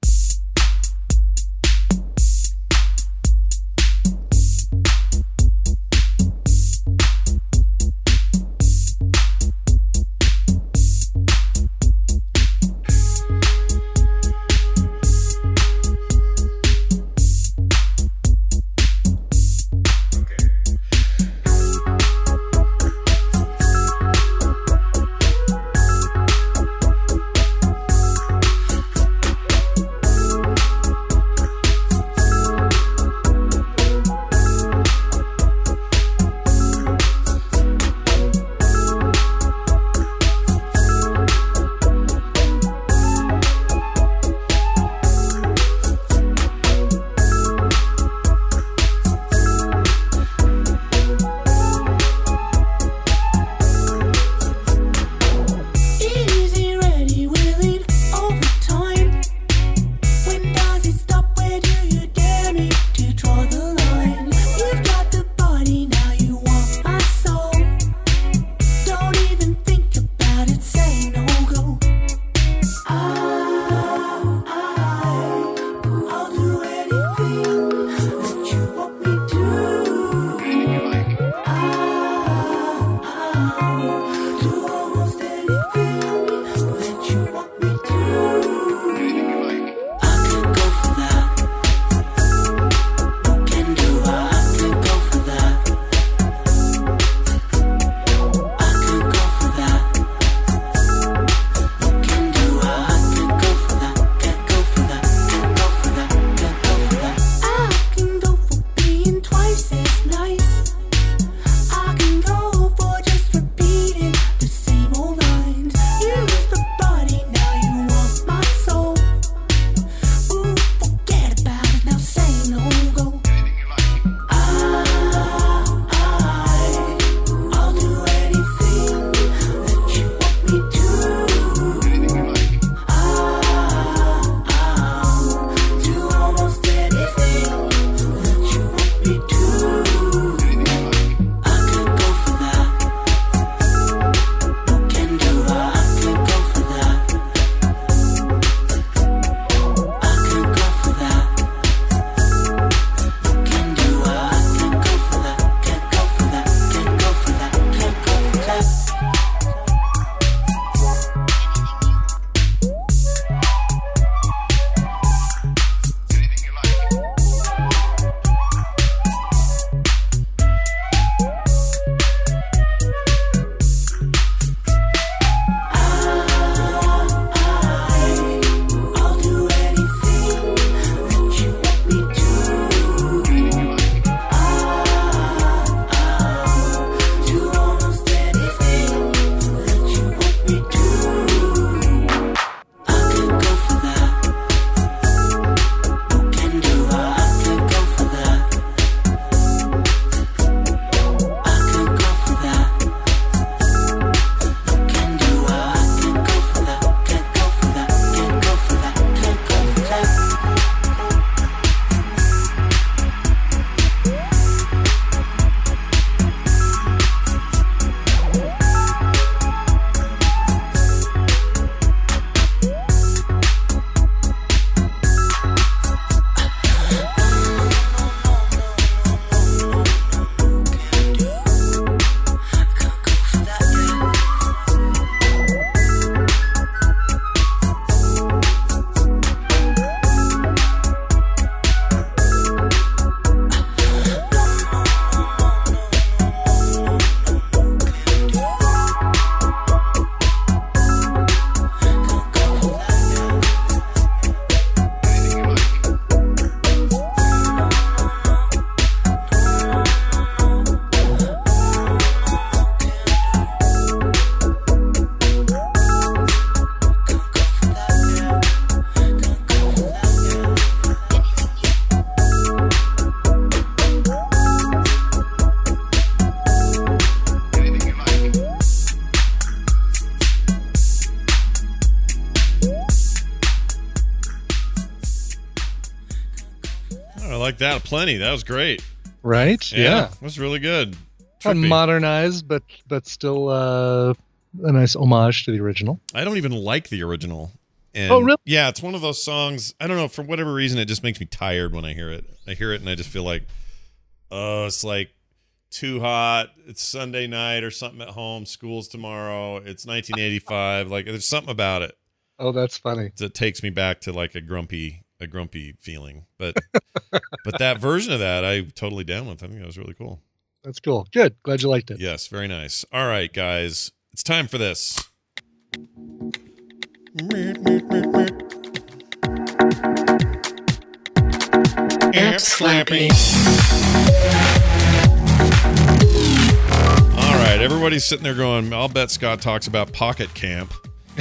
I like that plenty. That was great. Right? Yeah. It was really good. Modernized, but still a nice homage to the original. I don't even like the original. And oh, really? Yeah, it's one of those songs. I don't know, for whatever reason, it just makes me tired when I hear it. I hear it and I just feel like, oh, it's like too hot. It's Sunday night or something at home. School's tomorrow. It's 1985. Like, there's something about it. Oh, that's funny. That takes me back to like a grumpy feeling. But but that version of that, I totally down with. I think that was really cool. That's cool. Good. Glad you liked it. Yes, very nice. All right, guys, it's time for this. App slapping. All right, everybody's sitting there going, I'll bet Scott talks about Pocket Camp.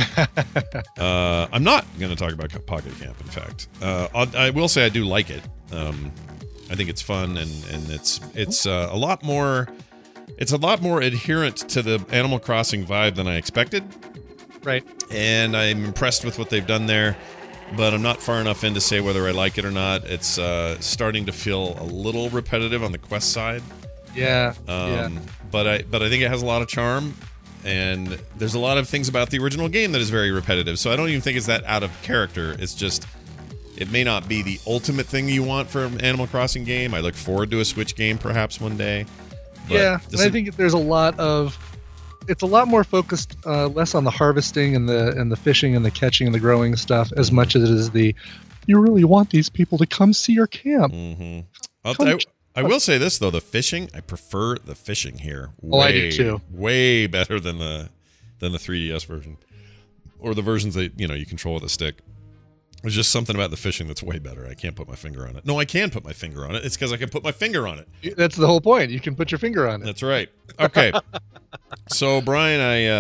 I'm not going to talk about Pocket Camp, in fact. I will say I do like it. I think it's fun, and it's a lot more adherent to the Animal Crossing vibe than I expected. Right. And I'm impressed with what they've done there, but I'm not far enough in to say whether I like it or not. It's starting to feel a little repetitive on the quest side. Yeah. But I think it has a lot of charm, and there's a lot of things about the original game that is very repetitive. So I don't even think it's that out of character. It's just, it may not be the ultimate thing you want for an Animal Crossing game. I look forward to a Switch game perhaps one day. But and I think there's it's a lot more focused, less on the harvesting and the fishing and the catching and the growing stuff, as much as it is you really want these people to come see your camp. Mm-hmm. I will say this though, the fishing, I prefer the fishing here. I do too. Way better than the 3DS version, or the versions that you control with a stick. There's just something about the fishing that's way better. I can't put my finger on it. No, I can put my finger on it. It's because I can put my finger on it. That's the whole point. You can put your finger on it. That's right. Okay. So, Brian,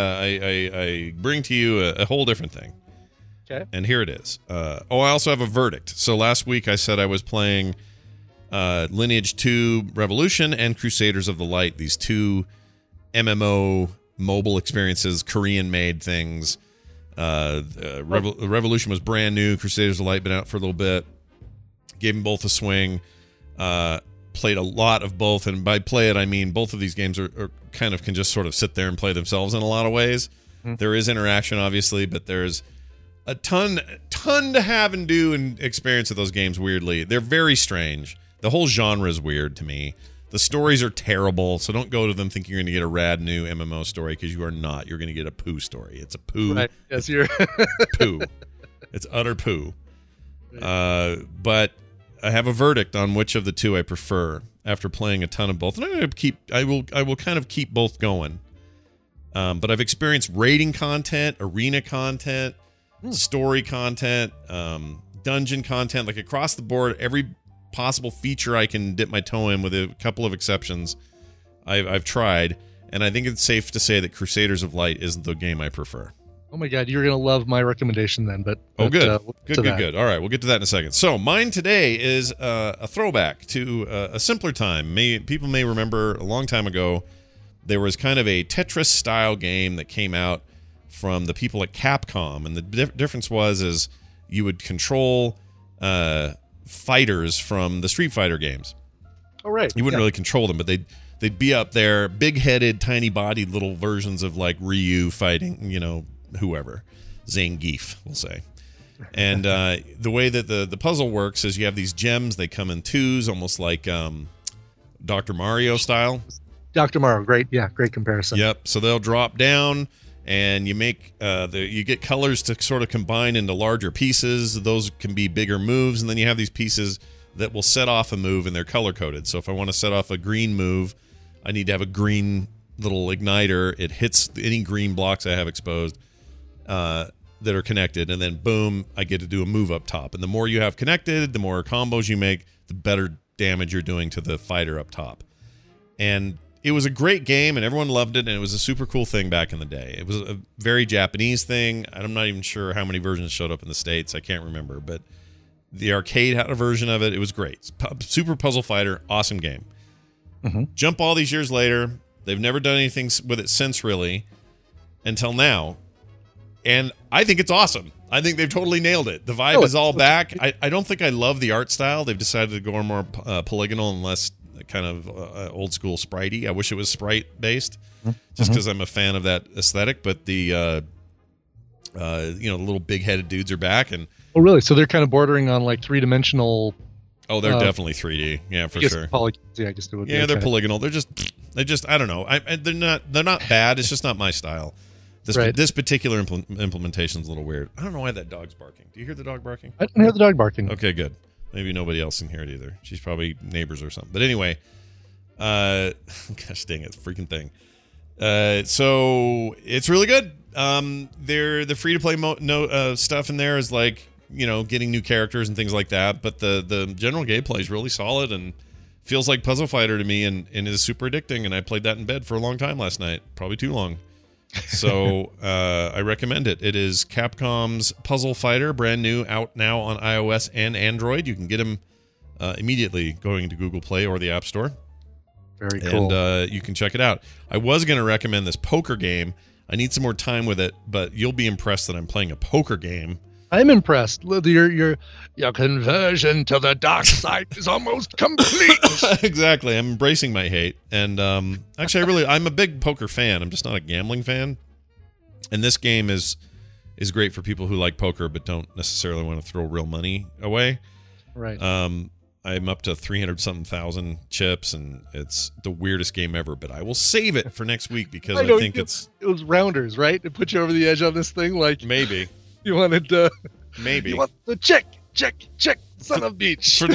I bring to you a whole different thing. Okay. And here it is. I also have a verdict. So last week I said I was playing Lineage 2 Revolution and Crusaders of the Light. These two MMO mobile experiences, Korean-made things. Revolution was brand new. Crusaders of the Light been out for a little bit. Gave them both a swing. Played a lot of both, and by play it I mean both of these games are kind of can just sort of sit there and play themselves in a lot of ways. Mm-hmm. There is interaction, obviously, but there's a ton to have and do and experience with those games. Weirdly, they're very strange. The whole genre is weird to me. The stories are terrible, so don't go to them thinking you're going to get a rad new MMO story, because you are not. You're going to get a poo story. It's a poo. Right. Yes, you're poo. It's utter poo. But I have a verdict on which of the two I prefer after playing a ton of both. And I'm going to I will kind of keep both going. But I've experienced raiding content, arena content, story content, dungeon content, like across the board, every possible feature I can dip my toe in, with a couple of exceptions. I've tried, and I think it's safe to say that Crusaders of Light is the game I prefer. Oh my God, you're going to love my recommendation then. But good. Good. All right, we'll get to that in a second. So mine today is a throwback to a simpler time. People may remember a long time ago, there was kind of a Tetris-style game that came out from the people at Capcom, and the difference was you would control fighters from the Street Fighter games. Oh, right. You wouldn't really control them, but they'd be up there, big-headed, tiny-bodied little versions of like Ryu fighting, whoever, Zangief, we'll say. And the way that the puzzle works is you have these gems. They come in twos, almost like Dr. Mario style. Dr. Mario, great comparison. Yep. So they'll drop down, and you make you get colors to sort of combine into larger pieces. Those can be bigger moves, and then you have these pieces that will set off a move, and they're color coded. So if I want to set off a green move, I need to have a green little igniter. It hits any green blocks I have exposed that are connected, and then boom, I get to do a move up top. And the more you have connected, the more combos you make, the better damage you're doing to the fighter up top. And it was a great game, and everyone loved it, and it was a super cool thing back in the day. It was a very Japanese thing. I'm not even sure how many versions showed up in the States. I can't remember, but the arcade had a version of it. It was great. Super puzzle fighter, awesome game. Mm-hmm. Jump all these years later. They've never done anything with it since, really, until now. And I think it's awesome. I think they've totally nailed it. The vibe is all back. I don't think I love the art style. They've decided to go more polygonal and less kind of old school spritey. I wish it was sprite based, just because I'm a fan of that aesthetic. But the the little big headed dudes are back. And oh, really? So they're kind of bordering on like 3-dimensional. Oh, they're definitely 3D. Yeah, for sure. Yeah, I guess they would. Yeah, they're polygonal. They're just. I don't know. They're not bad. It's just not my style. This particular implementation is a little weird. I don't know why that dog's barking. Do you hear the dog barking? I didn't hear the dog barking. Okay, good. Maybe nobody else can hear it either. She's probably neighbors or something. But anyway, gosh dang it, freaking thing. So it's really good. The free to play stuff in there is like, getting new characters and things like that. But the general gameplay is really solid and feels like Puzzle Fighter to me, and is super addicting. And I played that in bed for a long time last night, probably too long. So I recommend it. It is Capcom's Puzzle Fighter, brand new, out now on iOS and Android. You can get them immediately going to Google Play or the App Store. Very cool. And you can check it out. I was going to recommend this poker game. I need some more time with it, but you'll be impressed that I'm playing a poker game. I'm impressed. Your conversion to the dark side is almost complete. Exactly. I'm embracing my hate. And actually, I'm a big poker fan. I'm just not a gambling fan. And this game is great for people who like poker but don't necessarily want to throw real money away. Right. I'm up to 300-something thousand chips, and it's the weirdest game ever. But I will save it for next week because I think it was rounders, right? It put you over the edge on this thing, like maybe. You wanted maybe you want the check, son of beach. For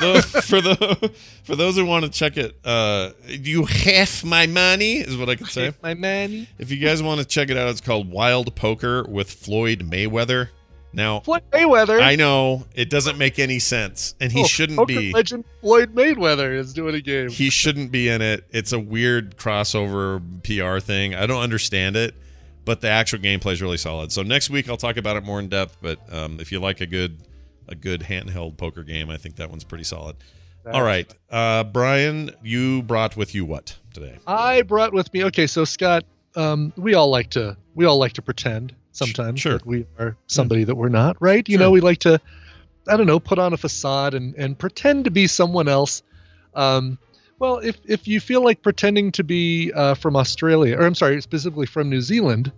those who want to check it, you have my money is what I could say. My money. If you guys want to check it out, it's called Wild Poker with Floyd Mayweather. Now, Floyd Mayweather. I know it doesn't make any sense, and he shouldn't be. Legend Floyd Mayweather is doing a game. He shouldn't be in it. It's a weird crossover PR thing. I don't understand it. But the actual gameplay is really solid. So next week I'll talk about it more in depth. But if you like a good handheld poker game, I think that one's pretty solid. All right, Brian, you brought with you what today? I brought with me. Okay, so Scott, we all like to pretend sometimes that we are somebody that we're not, right? You know, we like to, I don't know, put on a facade and pretend to be someone else. Well, if you feel like pretending to be from Australia, or I'm sorry, specifically from New Zealand,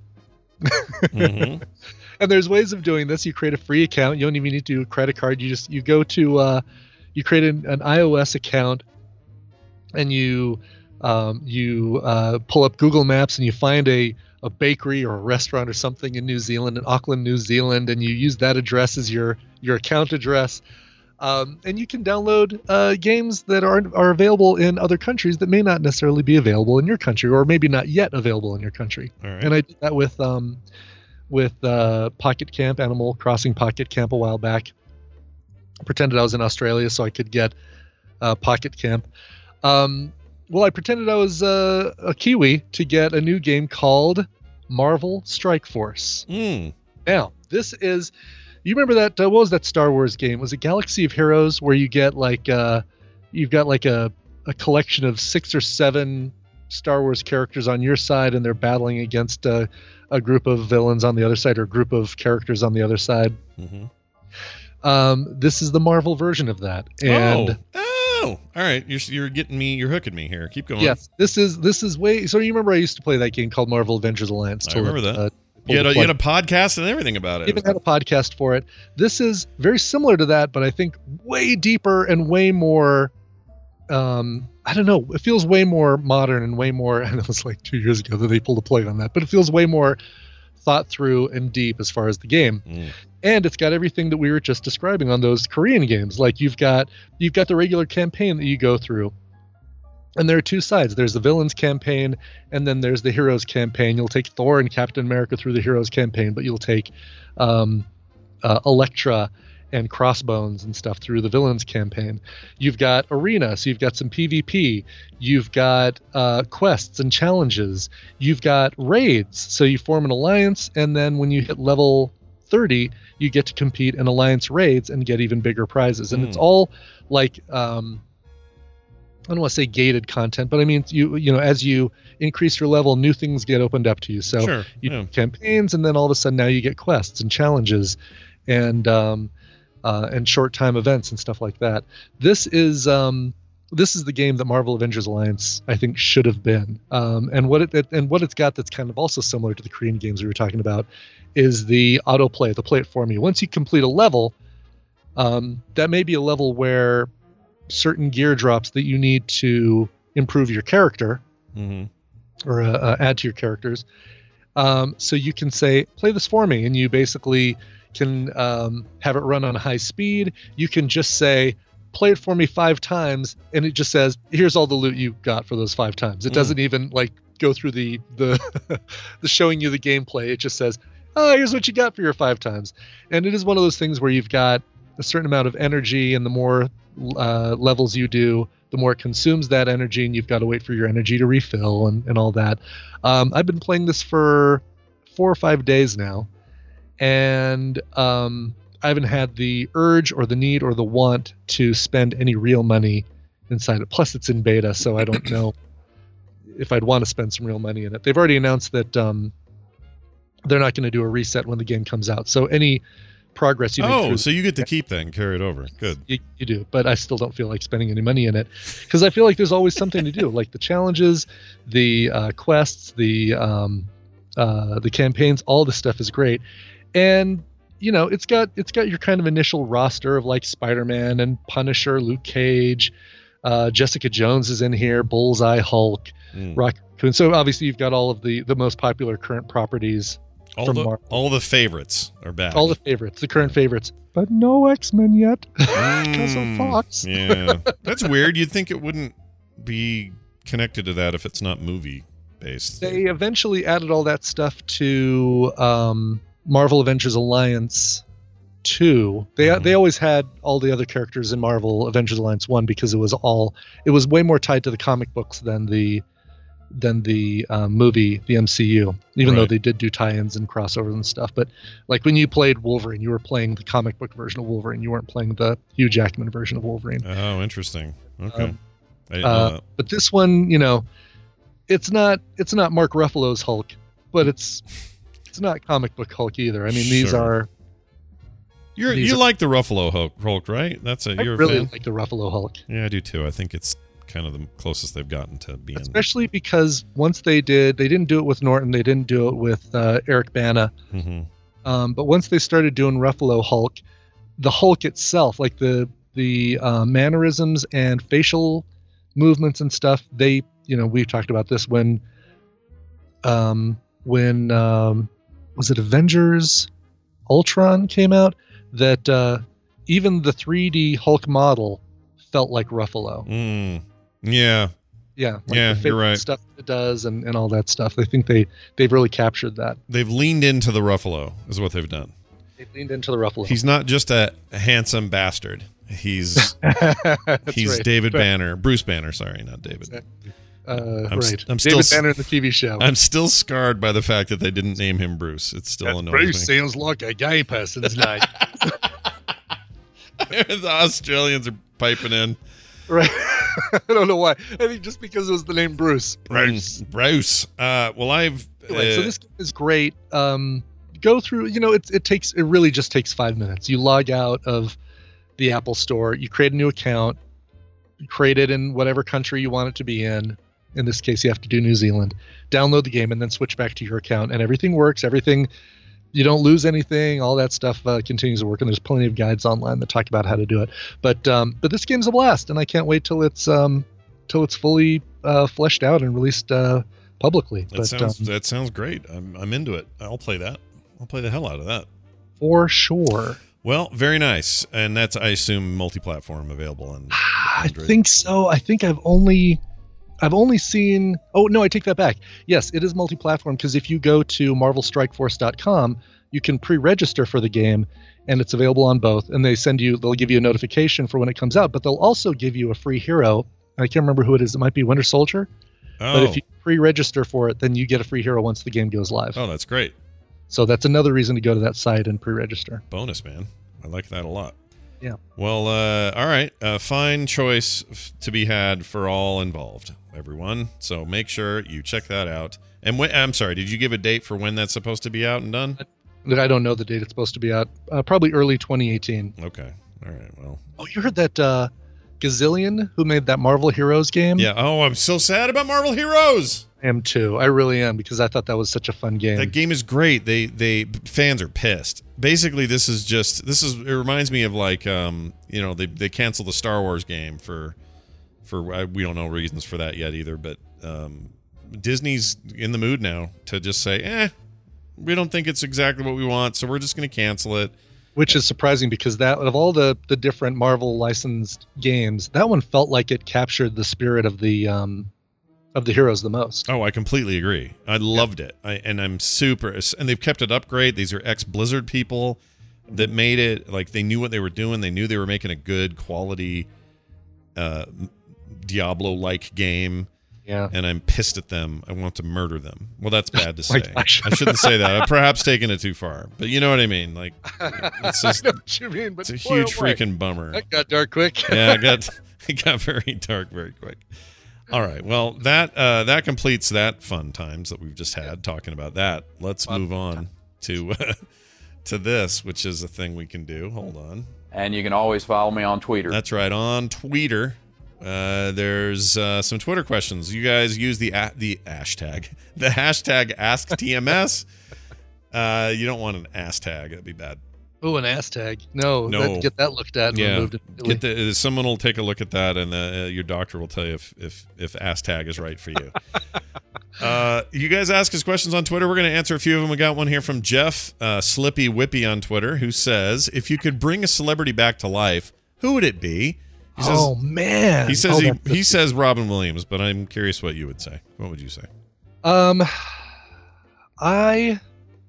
and there's ways of doing this. You create a free account. You don't even need to do a credit card. You go to you create an iOS account, and you pull up Google Maps and you find a bakery or a restaurant or something in New Zealand, in Auckland, New Zealand, and you use that address as your account address. And you can download games that are available in other countries that may not necessarily be available in your country, or maybe not yet available in your country. All right. And I did that with Pocket Camp, Animal Crossing Pocket Camp a while back. Pretended I was in Australia so I could get Pocket Camp. Well, I pretended I was a Kiwi to get a new game called Marvel Strike Force. Now, this is... You remember that? What was that Star Wars game? Was it Galaxy of Heroes, where you get you've got like a collection of 6 or 7 Star Wars characters on your side, and they're battling against a group of villains on the other side, or a group of characters on the other side. This is the Marvel version of that. And all right. You're getting me. You're hooking me here. Keep going. Yes, this is way. So you remember I used to play that game called Marvel Avengers Alliance. I remember that. You had a podcast and everything about it. Even had a podcast for it. This is very similar to that, but I think way deeper and way more, I don't know, it feels way more modern and way more, I know it's like 2 years ago that they pulled a plug on that, but it feels way more thought through and deep as far as the game. And it's got everything that we were just describing on those Korean games. Like you've got the regular campaign that you go through. And there are 2 sides. There's the villains campaign, and then there's the heroes campaign. You'll take Thor and Captain America through the heroes campaign, but you'll take Elektra and Crossbones and stuff through the villains campaign. You've got arena, so you've got some PvP. You've got quests and challenges. You've got raids, so you form an alliance, and then when you hit level 30, you get to compete in alliance raids and get even bigger prizes. And it's all like... I don't want to say gated content, but I mean, you know, as you increase your level, new things get opened up to you. So you do campaigns, and then all of a sudden now you get quests and challenges, and short time events and stuff like that. This is the game that Marvel Avengers Alliance, I think, should have been. And what it's got that's kind of also similar to the Korean games we were talking about is the autoplay, the play it for me. Once you complete a level, that may be a level where certain gear drops that you need to improve your character or add to your characters. So you can say, play this for me, and you basically can have it run on high speed. You can just say, play it for me 5 times, and it just says, here's all the loot you got for those 5 times. It doesn't even like go through the the showing you the gameplay. It just says, oh, here's what you got for your 5 times. And it is one of those things where you've got a certain amount of energy, and the more levels you do, the more it consumes that energy, and you've got to wait for your energy to refill and all that. I've been playing this for 4 or 5 days now, and I haven't had the urge or the need or the want to spend any real money inside it. Plus, it's in beta, so I don't know if I'd want to spend some real money in it. They've already announced that they're not going to do a reset when the game comes out. So any progress you make so you get to keep that and carry it over. Good. You do, but I still don't feel like spending any money in it because I feel like there's always something to do, like the challenges, the quests, the campaigns. All this stuff is great, and you know, it's got your kind of initial roster of like Spider-Man and Punisher, Luke Cage, Jessica Jones is in here, Bullseye, Hulk, Rocket Raccoon. So obviously you've got all of the most popular current properties. All the favorites are back. All the favorites, the current favorites, but no X-Men yet because of Fox. Yeah, that's weird. You'd think it wouldn't be connected to that if it's not movie based. They eventually added all that stuff to Marvel Avengers Alliance 2. They always had all the other characters in Marvel Avengers Alliance 1 because it was way more tied to the comic books than the movie, the MCU, even though they did do tie-ins and crossovers and stuff. But like when you played Wolverine, you were playing the comic book version of Wolverine. You weren't playing the Hugh Jackman version of Wolverine. Oh, interesting. Okay. I didn't know that. But this one, you know, it's not Mark Ruffalo's Hulk, but it's not comic book Hulk either. I mean, these are. You like the Ruffalo Hulk, right? I really like the Ruffalo Hulk. Yeah, I do too. I think it's kind of the closest they've gotten to being. Especially because once they didn't do it with Norton, they didn't do it with Eric Bana. But once they started doing Ruffalo Hulk, the Hulk itself, like the mannerisms and facial movements and stuff, we've talked about this when was it Avengers Ultron came out, that even the 3D Hulk model felt like Ruffalo. Yeah. Yeah. You're right. Stuff it does and all that stuff. I think they've really captured that. They've leaned into the Ruffalo is what they've done. They've leaned into the Ruffalo. He's not just a handsome bastard. He's right. David Banner. Bruce Banner, sorry, not David. Exactly. I'm David Banner in the TV show. I'm still scarred by the fact that they didn't name him Bruce. It still annoys Bruce me. sounds like a gay person's name. The Australians are piping in. Right. I don't know why. I think just because it was the name Bruce. Bruce. Well, Anyway, so this game is great. Go through, it really just takes 5 minutes. You log out of the Apple Store, you create a new account, you create it in whatever country you want it to be in. In this case, you have to do New Zealand. Download the game and then switch back to your account, and everything works. You don't lose anything. All that stuff continues to work, and there's plenty of guides online that talk about how to do it. But this game's a blast, and I can't wait till it's fully fleshed out and released publicly. That sounds great. I'm into it. I'll play that. I'll play the hell out of that. For sure. Well, very nice, and that's, I assume, multi-platform available on Android. I think so. I think I've only seen. Oh no, I take that back. Yes, it is multi-platform because if you go to MarvelStrikeForce.com, you can pre-register for the game, and it's available on both. And they'll give you a notification for when it comes out, but they'll also give you a free hero. I can't remember who it is. It might be Winter Soldier. Oh. But if you pre-register for it, then you get a free hero once the game goes live. Oh, that's great. So that's another reason to go to that site and pre-register. Bonus, man. I like that a lot. Yeah. Well, all right. Fine choice to be had for all involved, everyone. So make sure you check that out. And I'm sorry, did you give a date for when that's supposed to be out and done? I don't know the date it's supposed to be out. Probably early 2018. Okay. All right. Well. Oh, you heard that Gazillion, who made that Marvel Heroes game? Yeah. Oh, I'm so sad about Marvel Heroes. I am too. I really am, because I thought that was such a fun game. That game is great. They fans are pissed. Basically, it reminds me of like they canceled the Star Wars game for we don't know reasons for that yet either, but Disney's in the mood now to just say, we don't think it's exactly what we want, so we're just going to cancel it. Which is surprising, because that of all the different Marvel licensed games, that one felt like it captured the spirit of the heroes the most. Oh, I completely agree. I loved it. I'm super, and they've kept it up great. These are ex-Blizzard people that made it. Like, they knew what they were doing. They knew they were making a good quality Diablo-like game. Yeah. And I'm pissed at them. I want to murder them. Well, that's bad to say. Gosh. I shouldn't say that. I'm perhaps taking it too far. But you know what I mean. Like, it's just, I know what you mean, but it's a huge freaking bummer. That got dark quick. Yeah, it got very dark very quick. All right. Well, that completes that fun times that we've just had talking about that. Let's move on to this, which is a thing we can do. Hold on. And you can always follow me on Twitter. That's right, on Twitter. There's some Twitter questions. You guys use the hashtag AskTMS. You don't want an ass tag. That'd be bad. Oh, an ass tag. No. Get that looked at. And Yeah. Someone will take a look at that, and your doctor will tell you if ass tag is right for you. You guys ask us questions on Twitter. We're going to answer a few of them. We got one here from Jeff Slippy Whippy on Twitter, who says, if you could bring a celebrity back to life, who would it be? He says, man. He says he says Robin Williams, but I'm curious what you would say. What would you say? I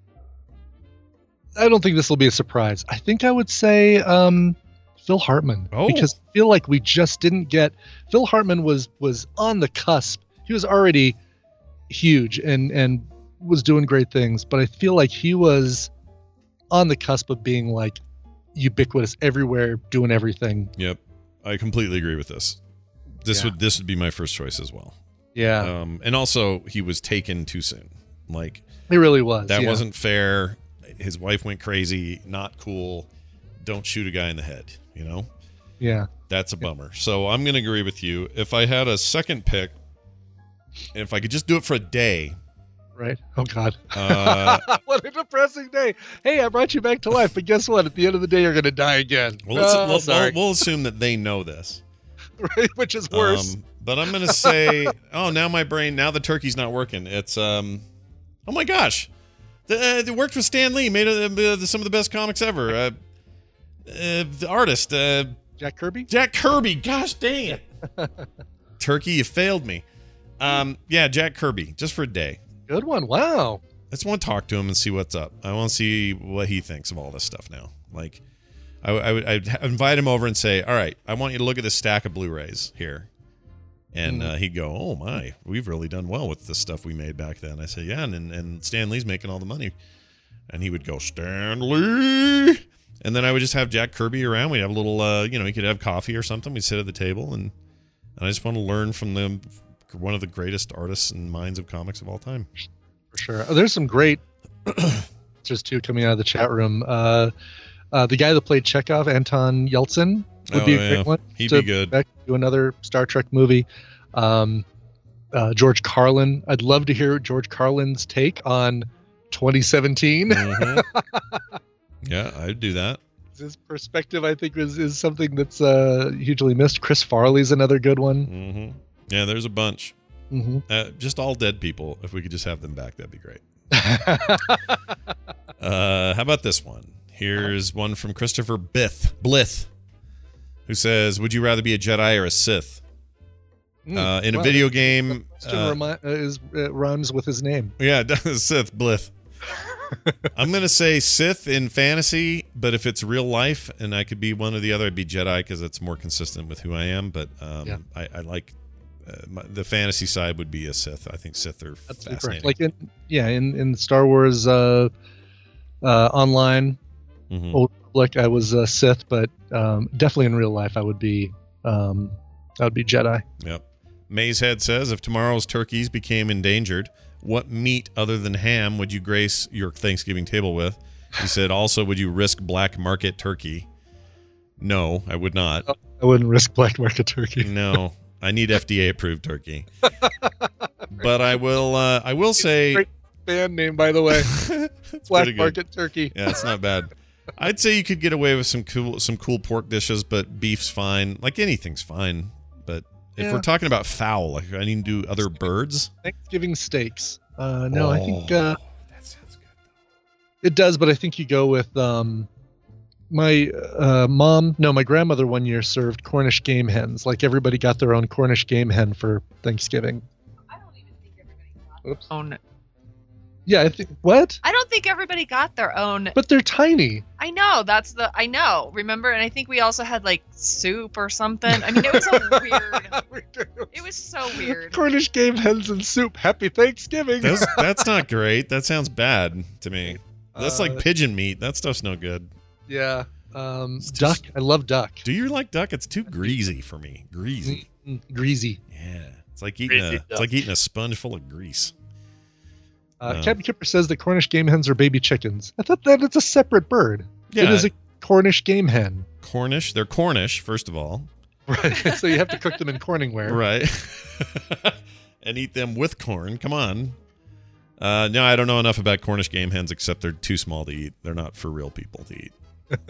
don't think this will be a surprise. I think I would say Phil Hartman. Oh. Because I feel like we just didn't get Phil Hartman was on the cusp. He was already huge and was doing great things, but I feel like he was on the cusp of being like ubiquitous everywhere, doing everything. Yep. I completely agree with this. This would be my first choice as well. Yeah. And also, he was taken too soon. Like, it really was. That wasn't fair. His wife went crazy. Not cool. Don't shoot a guy in the head. You know. Yeah. That's a bummer. So I'm going to agree with you. If I had a second pick, and if I could just do it for a day. Right. Oh God. What a depressing day. Hey, I brought you back to life, but guess what? At the end of the day, you're going to die again. Well, we'll assume that they know this. Right, which is worse. But I'm going to say, now the turkey's not working. It's, oh my gosh. It worked with Stan Lee, made some of the best comics ever. The artist. Jack Kirby? Jack Kirby. Gosh dang it. Turkey, you failed me. Jack Kirby, just for a day. Good one. Wow. I just want to talk to him and see what's up. I want to see what he thinks of all this stuff now. Like, I'd invite him over and say, all right, I want you to look at this stack of Blu-rays here. And he'd go, oh my, we've really done well with the stuff we made back then. I said, yeah, and Stan Lee's making all the money. And he would go, Stan Lee! And then I would just have Jack Kirby around. We'd have a little, he could have coffee or something. We'd sit at the table, and I just want to learn from them. One of the greatest artists and minds of comics of all time. For sure. Oh, there's some great answers too coming out of the chat room. The guy that played Chekhov, Anton Yeltsin, would be a great one. He'd be good. Do another Star Trek movie. George Carlin. I'd love to hear George Carlin's take on 2017. Mm-hmm. Yeah, I'd do that. His perspective, I think, is something that's hugely missed. Chris Farley's another good one. Mm-hmm. Yeah, there's a bunch. Mm-hmm. Just all dead people. If we could just have them back, that'd be great. How about this one? Here's one from Christopher Blith, who says, would you rather be a Jedi or a Sith? In a video game... It rhymes with his name. Yeah, Sith, Blith. I'm going to say Sith in fantasy, but if it's real life and I could be one or the other, I'd be Jedi because it's more consistent with who I am. But I like... the fantasy side would be a Sith. I think Sith are fascinating. Like in Star Wars Online, Old Republic, I was a Sith, but definitely in real life, I would be Jedi. Yep. Mazehead says, if tomorrow's turkeys became endangered, what meat other than ham would you grace your Thanksgiving table with? He said, also, would you risk black market turkey? No, I would not. I wouldn't risk black market turkey. No, I need FDA approved turkey. But I will say, great band name, by the way. Black market turkey. Yeah, it's not bad. I'd say you could get away with some cool pork dishes, but beef's fine. Like anything's fine. But if we're talking about fowl, like I need to do other birds. Thanksgiving steaks. No, I think that sounds good. It does, but I think you go with my grandmother one year served Cornish game hens. Like everybody got their own Cornish game hen for Thanksgiving. I don't even think everybody got their own. Yeah, I think what? I don't think everybody got their own. But they're tiny. I know. I know. Remember? And I think we also had like soup or something. I mean, it was so weird. It was so weird. Cornish game hens and soup. Happy Thanksgiving. That's not great. That sounds bad to me. That's like pigeon meat. That stuff's no good. Yeah. Duck. I love duck. Do you like duck? It's too greasy for me. Greasy. Greasy. Yeah. It's like eating a sponge full of grease. Captain Kipper says that Cornish game hens are baby chickens. I thought that it's a separate bird. Yeah. It is a Cornish game hen. Cornish? They're Cornish, first of all. Right. So you have to cook them in Corningware. Right. And eat them with corn. Come on. No, I don't know enough about Cornish game hens except they're too small to eat. They're not for real people to eat.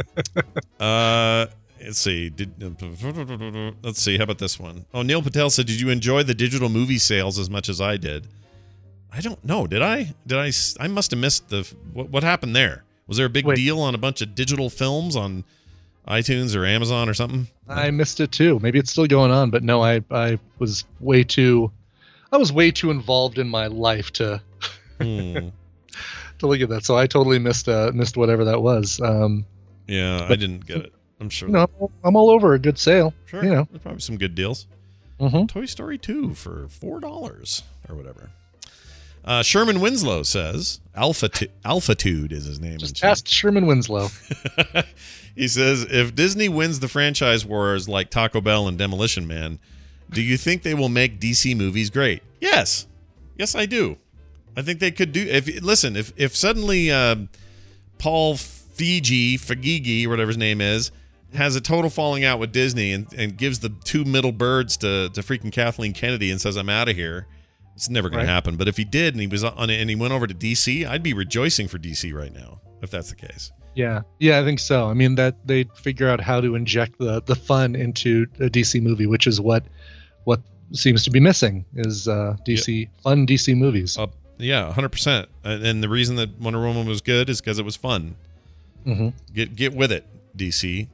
Let's see. Let's see. How about this one? Oh, Neil Patel said, did you enjoy the digital movie sales as much as I did? I don't know. Did I? I must have missed what happened there. Was there a big deal on a bunch of digital films on iTunes or Amazon or something? I missed it too. Maybe it's still going on, but no, I was way too involved in my life to to look at that. So I totally missed whatever that was. Yeah, I didn't get it. I'm sure. I'm all over a good sale. Sure. There's probably some good deals. Mm-hmm. Toy Story 2 for $4 or whatever. Sherman Winslow says, Alphatude is his name. Just ask Sherman Winslow. He says, if Disney wins the franchise wars like Taco Bell and Demolition Man, do you think they will make DC movies great? Yes. Yes, I do. I think they could do. If suddenly Paul Feige, whatever his name is, has a total falling out with Disney and gives the two middle birds to freaking Kathleen Kennedy and says, I'm out of here. It's never going to happen. But if he did and he was on it and he went over to DC, I'd be rejoicing for DC right now if that's the case. Yeah, I think so. I mean, that they'd figure out how to inject the fun into a DC movie, which is what seems to be missing is fun DC movies. Yeah, 100%. And the reason that Wonder Woman was good is because it was fun. Mm-hmm. Get with it, DC.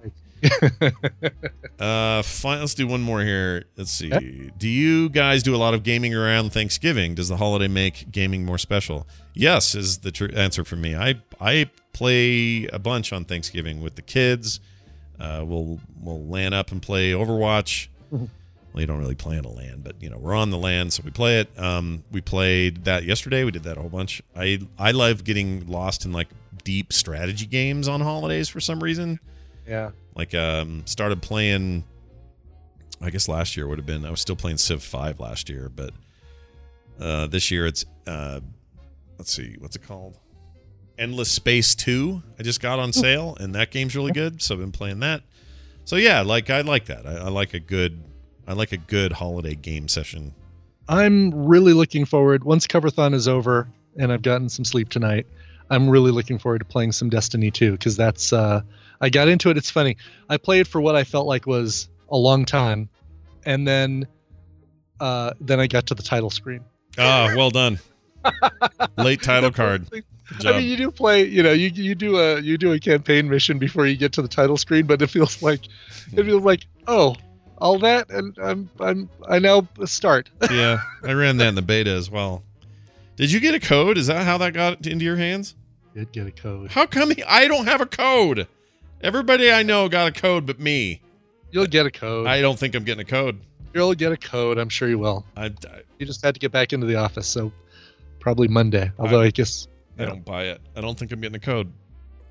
Fine. Let's do one more here. Let's see. Okay. Do you guys do a lot of gaming around Thanksgiving? Does the holiday make gaming more special? Yes, is the answer for me. I play a bunch on Thanksgiving with the kids. We'll LAN up and play Overwatch. Well, you don't really play on a LAN, but we're on the LAN, so we play it. We played that yesterday. We did that a whole bunch. I love getting lost in like deep strategy games on holidays for some reason. Yeah. Like started playing, I guess last year would have been, I was still playing Civ 5 last year, but this year it's let's see, what's it called? Endless Space 2. I just got on sale and that game's really good, so I've been playing that. So yeah, like I like that. I like a good holiday game session. I'm really looking forward, once Coverthon is over and I've gotten some sleep tonight, I'm really looking forward to playing some Destiny 2 because that's I got into it. It's funny. I played for what I felt like was a long time, and then I got to the title screen. Well done. Late title card. Good job. I mean, you do play. You do a campaign mission before you get to the title screen, but it feels like oh, all that, and I now start. Yeah, I ran that in the beta as well. Did you get a code? Is that how that got into your hands? Did get a code. How come I don't have a code? Everybody I know got a code but me. You'll get a code. I don't think I'm getting a code. You'll get a code. I'm sure you will. You just had to get back into the office, so probably Monday. Although I guess... I don't buy it. I don't think I'm getting a code.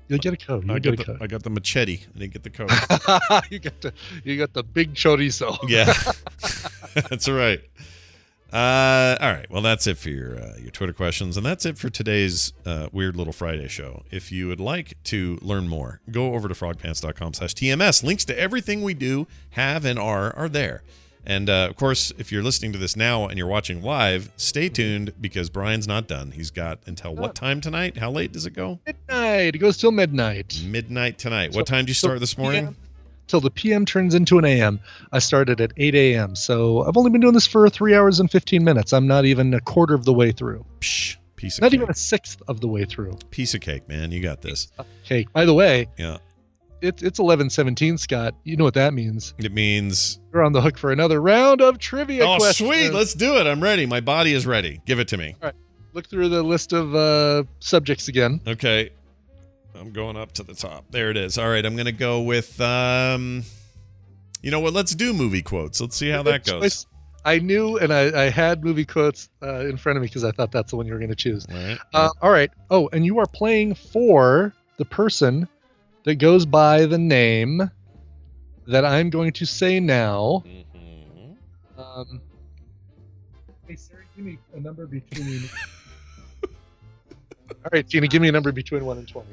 You'll get a code. I got the machete. I didn't get the code. you got the big chorizo. Yeah, that's right. All right. Well, that's it for your Twitter questions, and that's it for today's Weird Little Friday show. If you would like to learn more, go over to frogpants.com/TMS. Links to everything we do, have, and are there. And, of course, if you're listening to this now and you're watching live, stay tuned because Brian's not done. He's got until what time tonight? How late does it go? Midnight. It goes till midnight. Midnight tonight. What time did you start this morning? Till the PM turns into an AM. I started at 8 a.m. So I've only been doing this for 3 hours and 15 minutes. I'm not even a quarter of the way through. Psh, piece of not cake. even a sixth of the way through. Piece of cake, man. You got this. Cake. By the way, yeah. It's 11:17, Scott. You know what that means. It means you're on the hook for another round of trivia questions. Oh, sweet. Let's do it. I'm ready. My body is ready. Give it to me. All right. Look through the list of subjects again. Okay. I'm going up to the top. There it is. All right. I'm going to go with, you know what? Let's do movie quotes. Let's see how that goes. I knew, and I had movie quotes in front of me because I thought that's the one you were going to choose. All right. All right. Oh, and you are playing for the person that goes by the name that I'm going to say now. Mm-hmm. Hey, Siri, give me a number between... All right, Tina, give me a number between 1 and 20.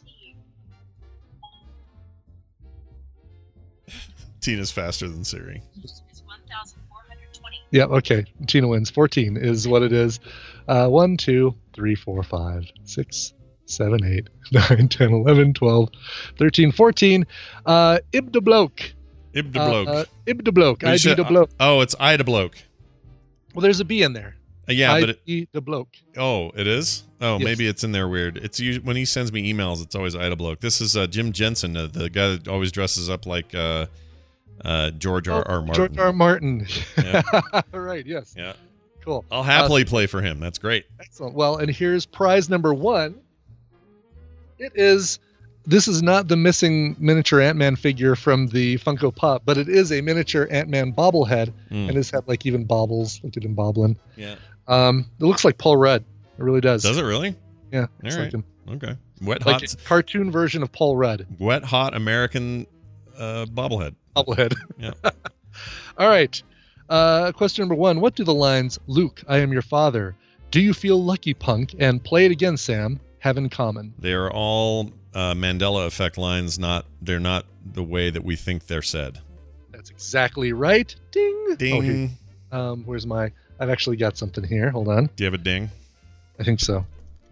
Tina's faster than Siri. It's 1,420. Yeah, okay. Tina wins. 14 is what it is. 1, 2, 3, 4, 5, 6, 7, 8, 9, 10, 11, 12, 13, 14. Ib de Bloke. Ib de Bloke. Ib de Bloke. I.D. de Bloke. Oh, it's I de Bloke. Well, there's a B in there. Yeah, but I.D. de Bloke. Oh, it is? Oh, yes. Maybe it's in there weird. It's usually, when he sends me emails, it's always I de Bloke. This is Jim Jensen, the guy that always dresses up like George R. R. Martin. George R. Martin. Yeah. Right, yes. Yeah. Cool. I'll happily play for him. That's great. Excellent. Well, and here's prize number 1. This is not the missing miniature Ant-Man figure from the Funko Pop, but it is a miniature Ant-Man bobblehead, and his head like even bobbles. Look at him bobbling. Yeah. It looks like Paul Rudd. It really does. Does it really? Yeah. All right. like him. Okay. Wet Like hot. a cartoon version of Paul Rudd. Wet hot American bobblehead. Bobblehead. Yeah. All right. Question number 1. What do the lines, Luke, I am your father, do you feel lucky, punk, and play it again, Sam, have in common? They are all Mandela effect lines. They're not the way that we think they're said. That's exactly right. Ding. Ding. Oh, where's my... I've actually got something here. Hold on. Do you have a ding? I think so.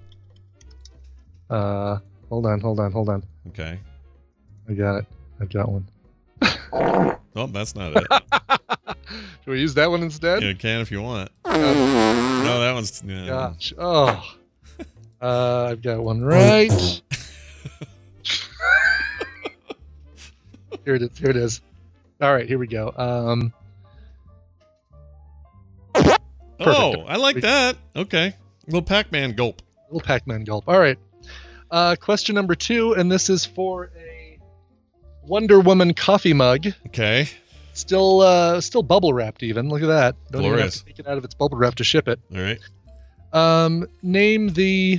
Hold on. Okay. I got it. I've got one. Oh, that's not it. Do we use that one instead? You can if you want. No, that one's... Yeah. Gosh. Oh. I've got one right. Here it is. All right, here we go. Oh, I like that. Okay. Little Pac-Man gulp. Little Pac-Man gulp. All right. Question number 2, and this is for a Wonder Woman coffee mug. Okay. Still bubble wrapped even. Look at that. Don't even have Glorious. to take it out of its bubble wrap to ship it. All right. Name the...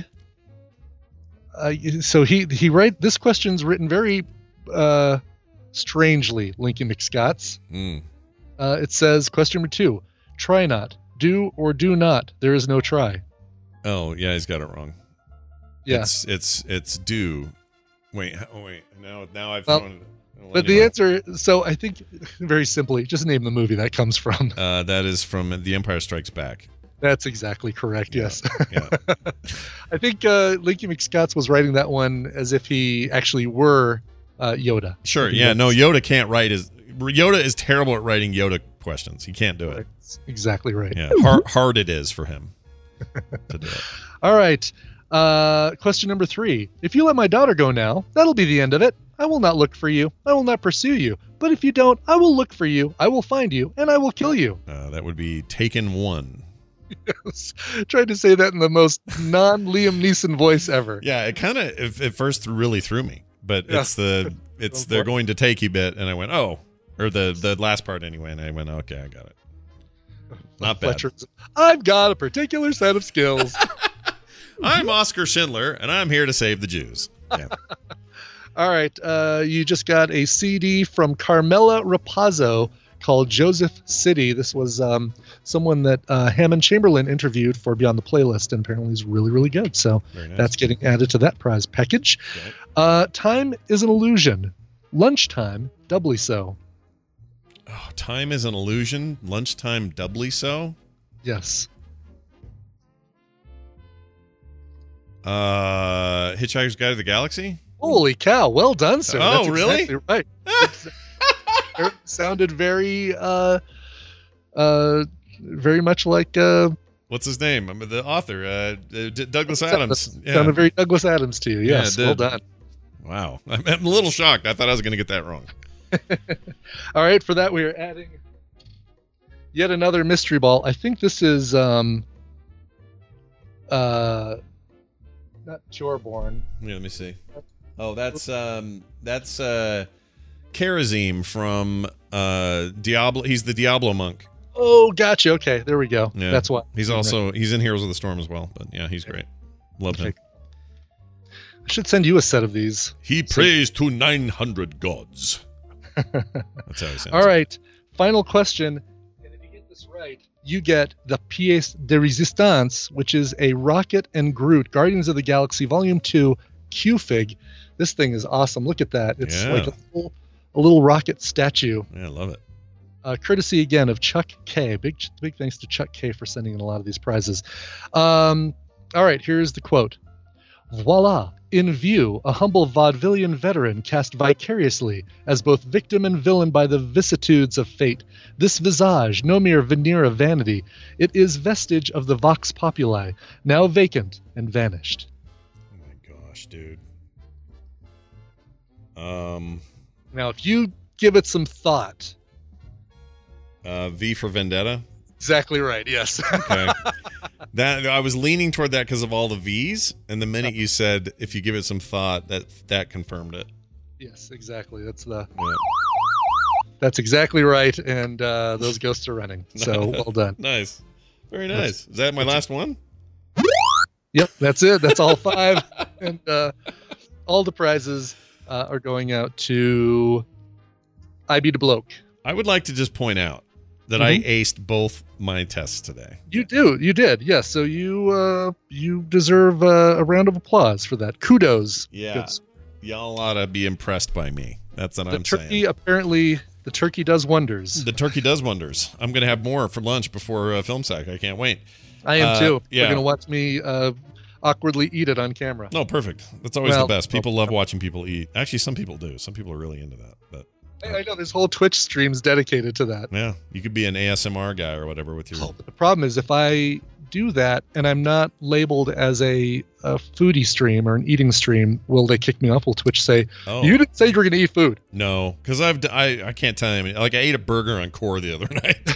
so he write this question's written very strangely, Linky McScotts. It says, question number 2, try not. Do or do not. There is no try. Oh, yeah, he's got it wrong. Yeah. It's do. Wait. Now I've thrown it. But the answer, so I think very simply, just name the movie that comes from. That is from The Empire Strikes Back. That's exactly correct. Yes. Yeah. I think Linky McScotts was writing that one as if he actually were Yoda. Sure. Yeah. No, Yoda can't write Yoda is terrible at writing Yoda questions. He can't do it. That's exactly right. Yeah. Hard it is for him to do it. All right. Question number 3. If you let my daughter go now, that'll be the end of it. I will not look for you. I will not pursue you. But if you don't, I will look for you. I will find you, and I will kill you. That would be Taken 1. Yes. Tried to say that in the most non-Liam Neeson voice ever. Yeah, it kind of at first really threw me, but Yeah. it's they're going to take you bit, and I went or the last part anyway, and I went okay, I got it. Not bad. Fletcher's, I've got a particular set of skills. I'm Oscar Schindler, and I'm here to save the Jews. Yeah. All right. You just got a CD from Carmela Rapazzo called Joseph City. This was someone that Hammond Chamberlain interviewed for Beyond the Playlist, and apparently is really, really good. So that's getting added to that prize package. Okay. Time is an illusion. Lunchtime, doubly so. Oh, time is an illusion. Lunchtime, doubly so? Yes. Hitchhiker's Guide to the Galaxy? Holy cow! Well done, sir. Oh, That's really? Exactly right. It sounded very much like what's his name? I'm the author, Douglas Adams. Yeah. Sounded very Douglas Adams to you. Yes, well done. Wow, I'm a little shocked. I thought I was going to get that wrong. All right, for that we are adding yet another mystery ball. I think this is not Joreborn. Yeah, let me see. Oh, that's Karazim from Diablo. He's the Diablo monk. Oh, gotcha. Okay, there we go. Yeah. That's what. He's also he's in Heroes of the Storm as well. But yeah, he's great. Love him. I should send you a set of these. He prays to 900 gods. That's how he sounds. All right, final question. And if you get this right, you get the Pièce de Résistance, which is a Rocket and Groot Guardians of the Galaxy Volume 2 Q-Fig. This thing is awesome. Look at that. It's like a little rocket statue. Yeah, I love it. Courtesy again of Chuck K. Big thanks to Chuck K for sending in a lot of these prizes. All right, here's the quote. Voila, in view, a humble vaudevillian veteran cast vicariously as both victim and villain by the vicissitudes of fate. This visage, no mere veneer of vanity, it is vestige of the vox populi, now vacant and vanished. Oh my gosh, dude. Now, if you give it some thought. V for Vendetta? Exactly right, yes. Okay. That I was leaning toward that because of all the V's, and the minute you said if you give it some thought, that confirmed it. Yes, exactly. That's exactly right, and those ghosts are running. So well done. Nice. Very nice. Is that my last one? Yep, that's it. That's all 5. And all the prizes are going out to IB de Bloke. I would like to just point out that I aced both my tests today. You did. Yes. So you deserve a round of applause for that. Kudos. Yeah. Y'all ought to be impressed by me. That's what I'm saying. Apparently, the turkey does wonders. The turkey does wonders. I'm going to have more for lunch before Film Sack. I can't wait. I am too. Yeah. You're going to watch me awkwardly eat it on camera. No, perfect. That's always the best. People love watching people eat. Actually, some people do. Some people are really into that. But I know there's whole Twitch streams dedicated to that. Yeah, you could be an ASMR guy or whatever with your. Oh, but the problem is if I do that and I'm not labeled as a foodie stream or an eating stream, will they kick me off? Will Twitch say, you didn't say you were going to eat food? No, because I can't tell you. Like I ate a burger on Core the other night.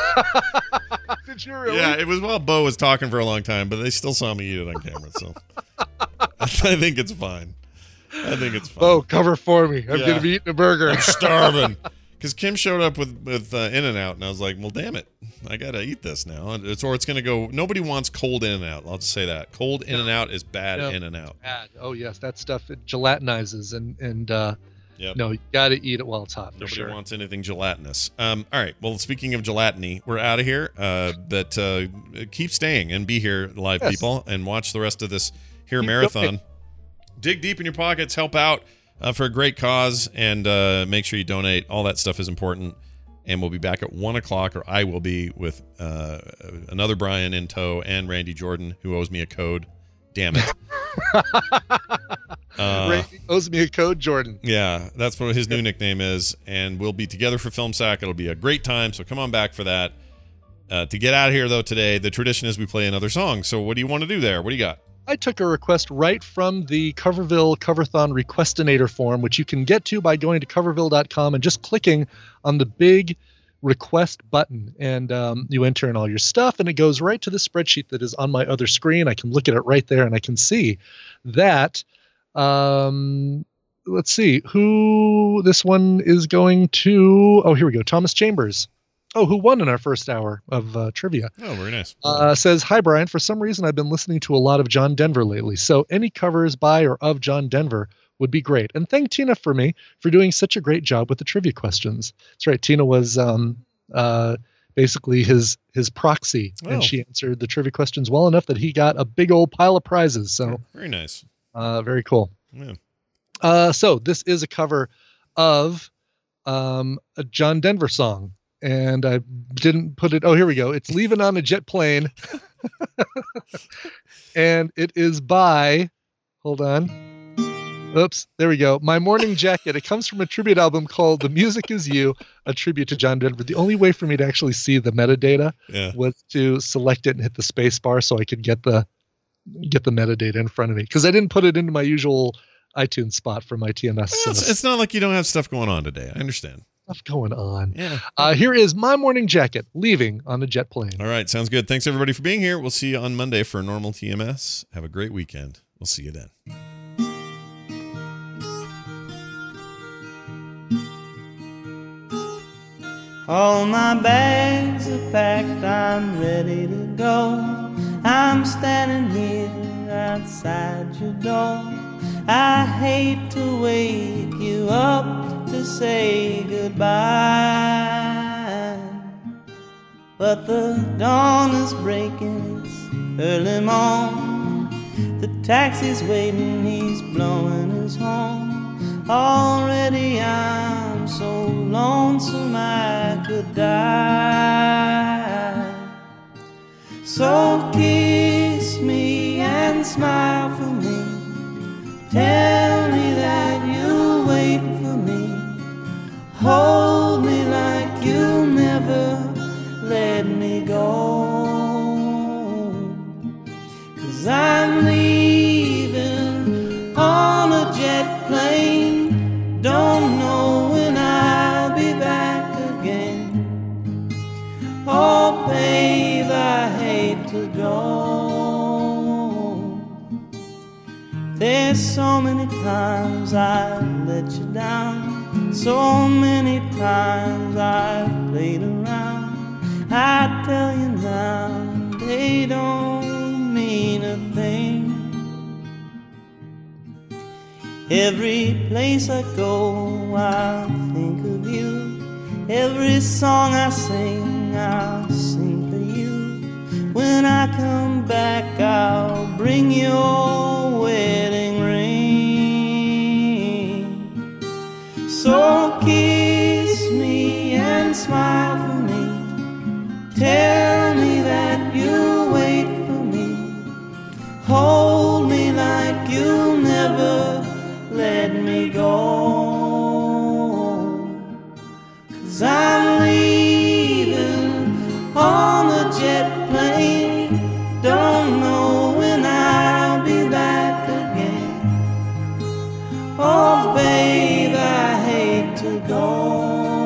Did you really? Yeah, it was while Bo was talking for a long time, but they still saw me eat it on camera, so I think it's fine. Bo, cover for me. I'm going to be eating a burger. I'm starving. Because Kim showed up with In-N-Out, and I was like, well, damn it. I got to eat this now. It's going to go. Nobody wants cold In-N-Out. I'll just say that. Cold In-N-Out is bad In-N-Out. Bad. Oh, yes. That stuff, it gelatinizes. And yep. No, you got to eat it while it's hot. Nobody wants anything gelatinous. All right. Well, speaking of gelatiny, we're out of here. But keep staying and be here, live people, and watch the rest of this marathon. Dig deep in your pockets, help out for a great cause, and make sure you donate. All that stuff is important. And we'll be back at 1 o'clock, or I will be, with another Brian in tow and Randy Jordan, who owes me a code. Damn it. Randy owes me a code, Jordan. Yeah, that's what his new nickname is. And we'll be together for Film Sack. It'll be a great time, so come on back for that. To get out of here, though, today, the tradition is we play another song. So what do you want to do there? What do you got? I took a request right from the Coverville Coverthon Requestinator form, which you can get to by going to coverville.com and just clicking on the big request button. And you enter in all your stuff, and it goes right to the spreadsheet that is on my other screen. I can look at it right there, and I can see that. Let's see who this one is going to. Oh, here we go. Thomas Chambers. who won in our first hour of trivia. Oh, very nice. Says, hi, Brian. For some reason, I've been listening to a lot of John Denver lately, so any covers by or of John Denver would be great. And thank Tina for doing such a great job with the trivia questions. That's right. Tina was basically his proxy, and she answered the trivia questions well enough that he got a big old pile of prizes. So very nice. Very cool. Yeah. So this is a cover of a John Denver song, and I didn't put it. Oh, here we go. It's Leaving on a Jet Plane. And it is by, hold on. Oops, there we go. My Morning Jacket. It comes from a tribute album called The Music Is You, a tribute to John Denver. The only way for me to actually see the metadata was to select it and hit the space bar so I could get the metadata in front of me, because I didn't put it into my usual iTunes spot for my TMS. It's not like you don't have stuff going on today. I understand. Stuff going on. Yeah. Here is My Morning Jacket, Leaving on a Jet Plane. All right, sounds good. Thanks everybody for being here. We'll see you on Monday for a normal TMS. Have a great weekend. We'll see you then. All my bags are packed, I'm ready to go. I'm standing here outside your door. I hate to wake you up to say goodbye, but the dawn is breaking, it's early morn. The taxi's waiting, he's blowing his horn. Already I'm so lonesome I could die. So kiss me and smile for me. Tell me that you'll wait for me. Hold me like you'll never let me go. 'Cause I'm leaving on a jet plane. Don't know when I'll be back again. Oh, babe, I hate to go. There's so many times I've let you down. So many times I've played around. I tell you now, they don't mean a thing. Every place I go, I'll think of you. Every song I sing, I'll sing for you. When I come back, I'll bring your wedding ring. So kiss me and smile for me. Tell me that you'll wait for me. Hold me like you'll never let me go. 'Cause I'm leaving on a jet plane. Don't know when I'll be back again. Oh, babe, I hate to go.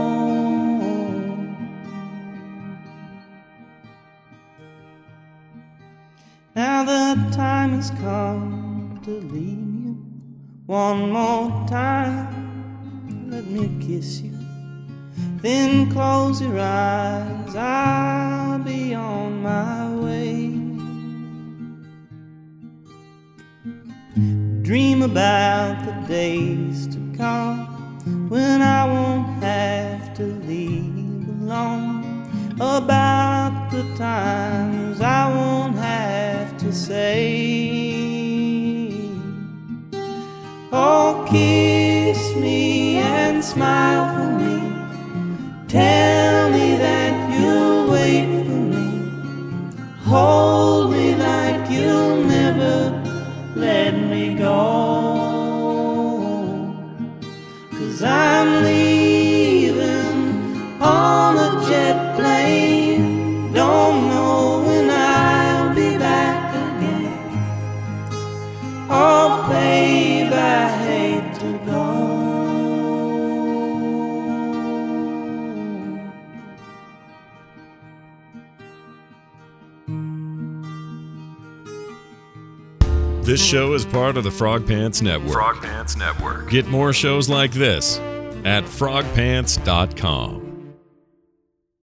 Now the time has come to leave. One more time, let me kiss you. Then close your eyes, I'll be on my way. Dream about the days to come when I won't have to leave alone. About the times I won't have to say. Oh, kiss me and smile for me. Tell me that you'll wait for me. Hold me like you'll never let me go. 'Cause I'm leaving on a jet plane. Don't know when I'll be back again. Oh, babe, I hate to go. This show is part of the Frog Pants Network. Frog Pants Network. Get more shows like this at frogpants.com.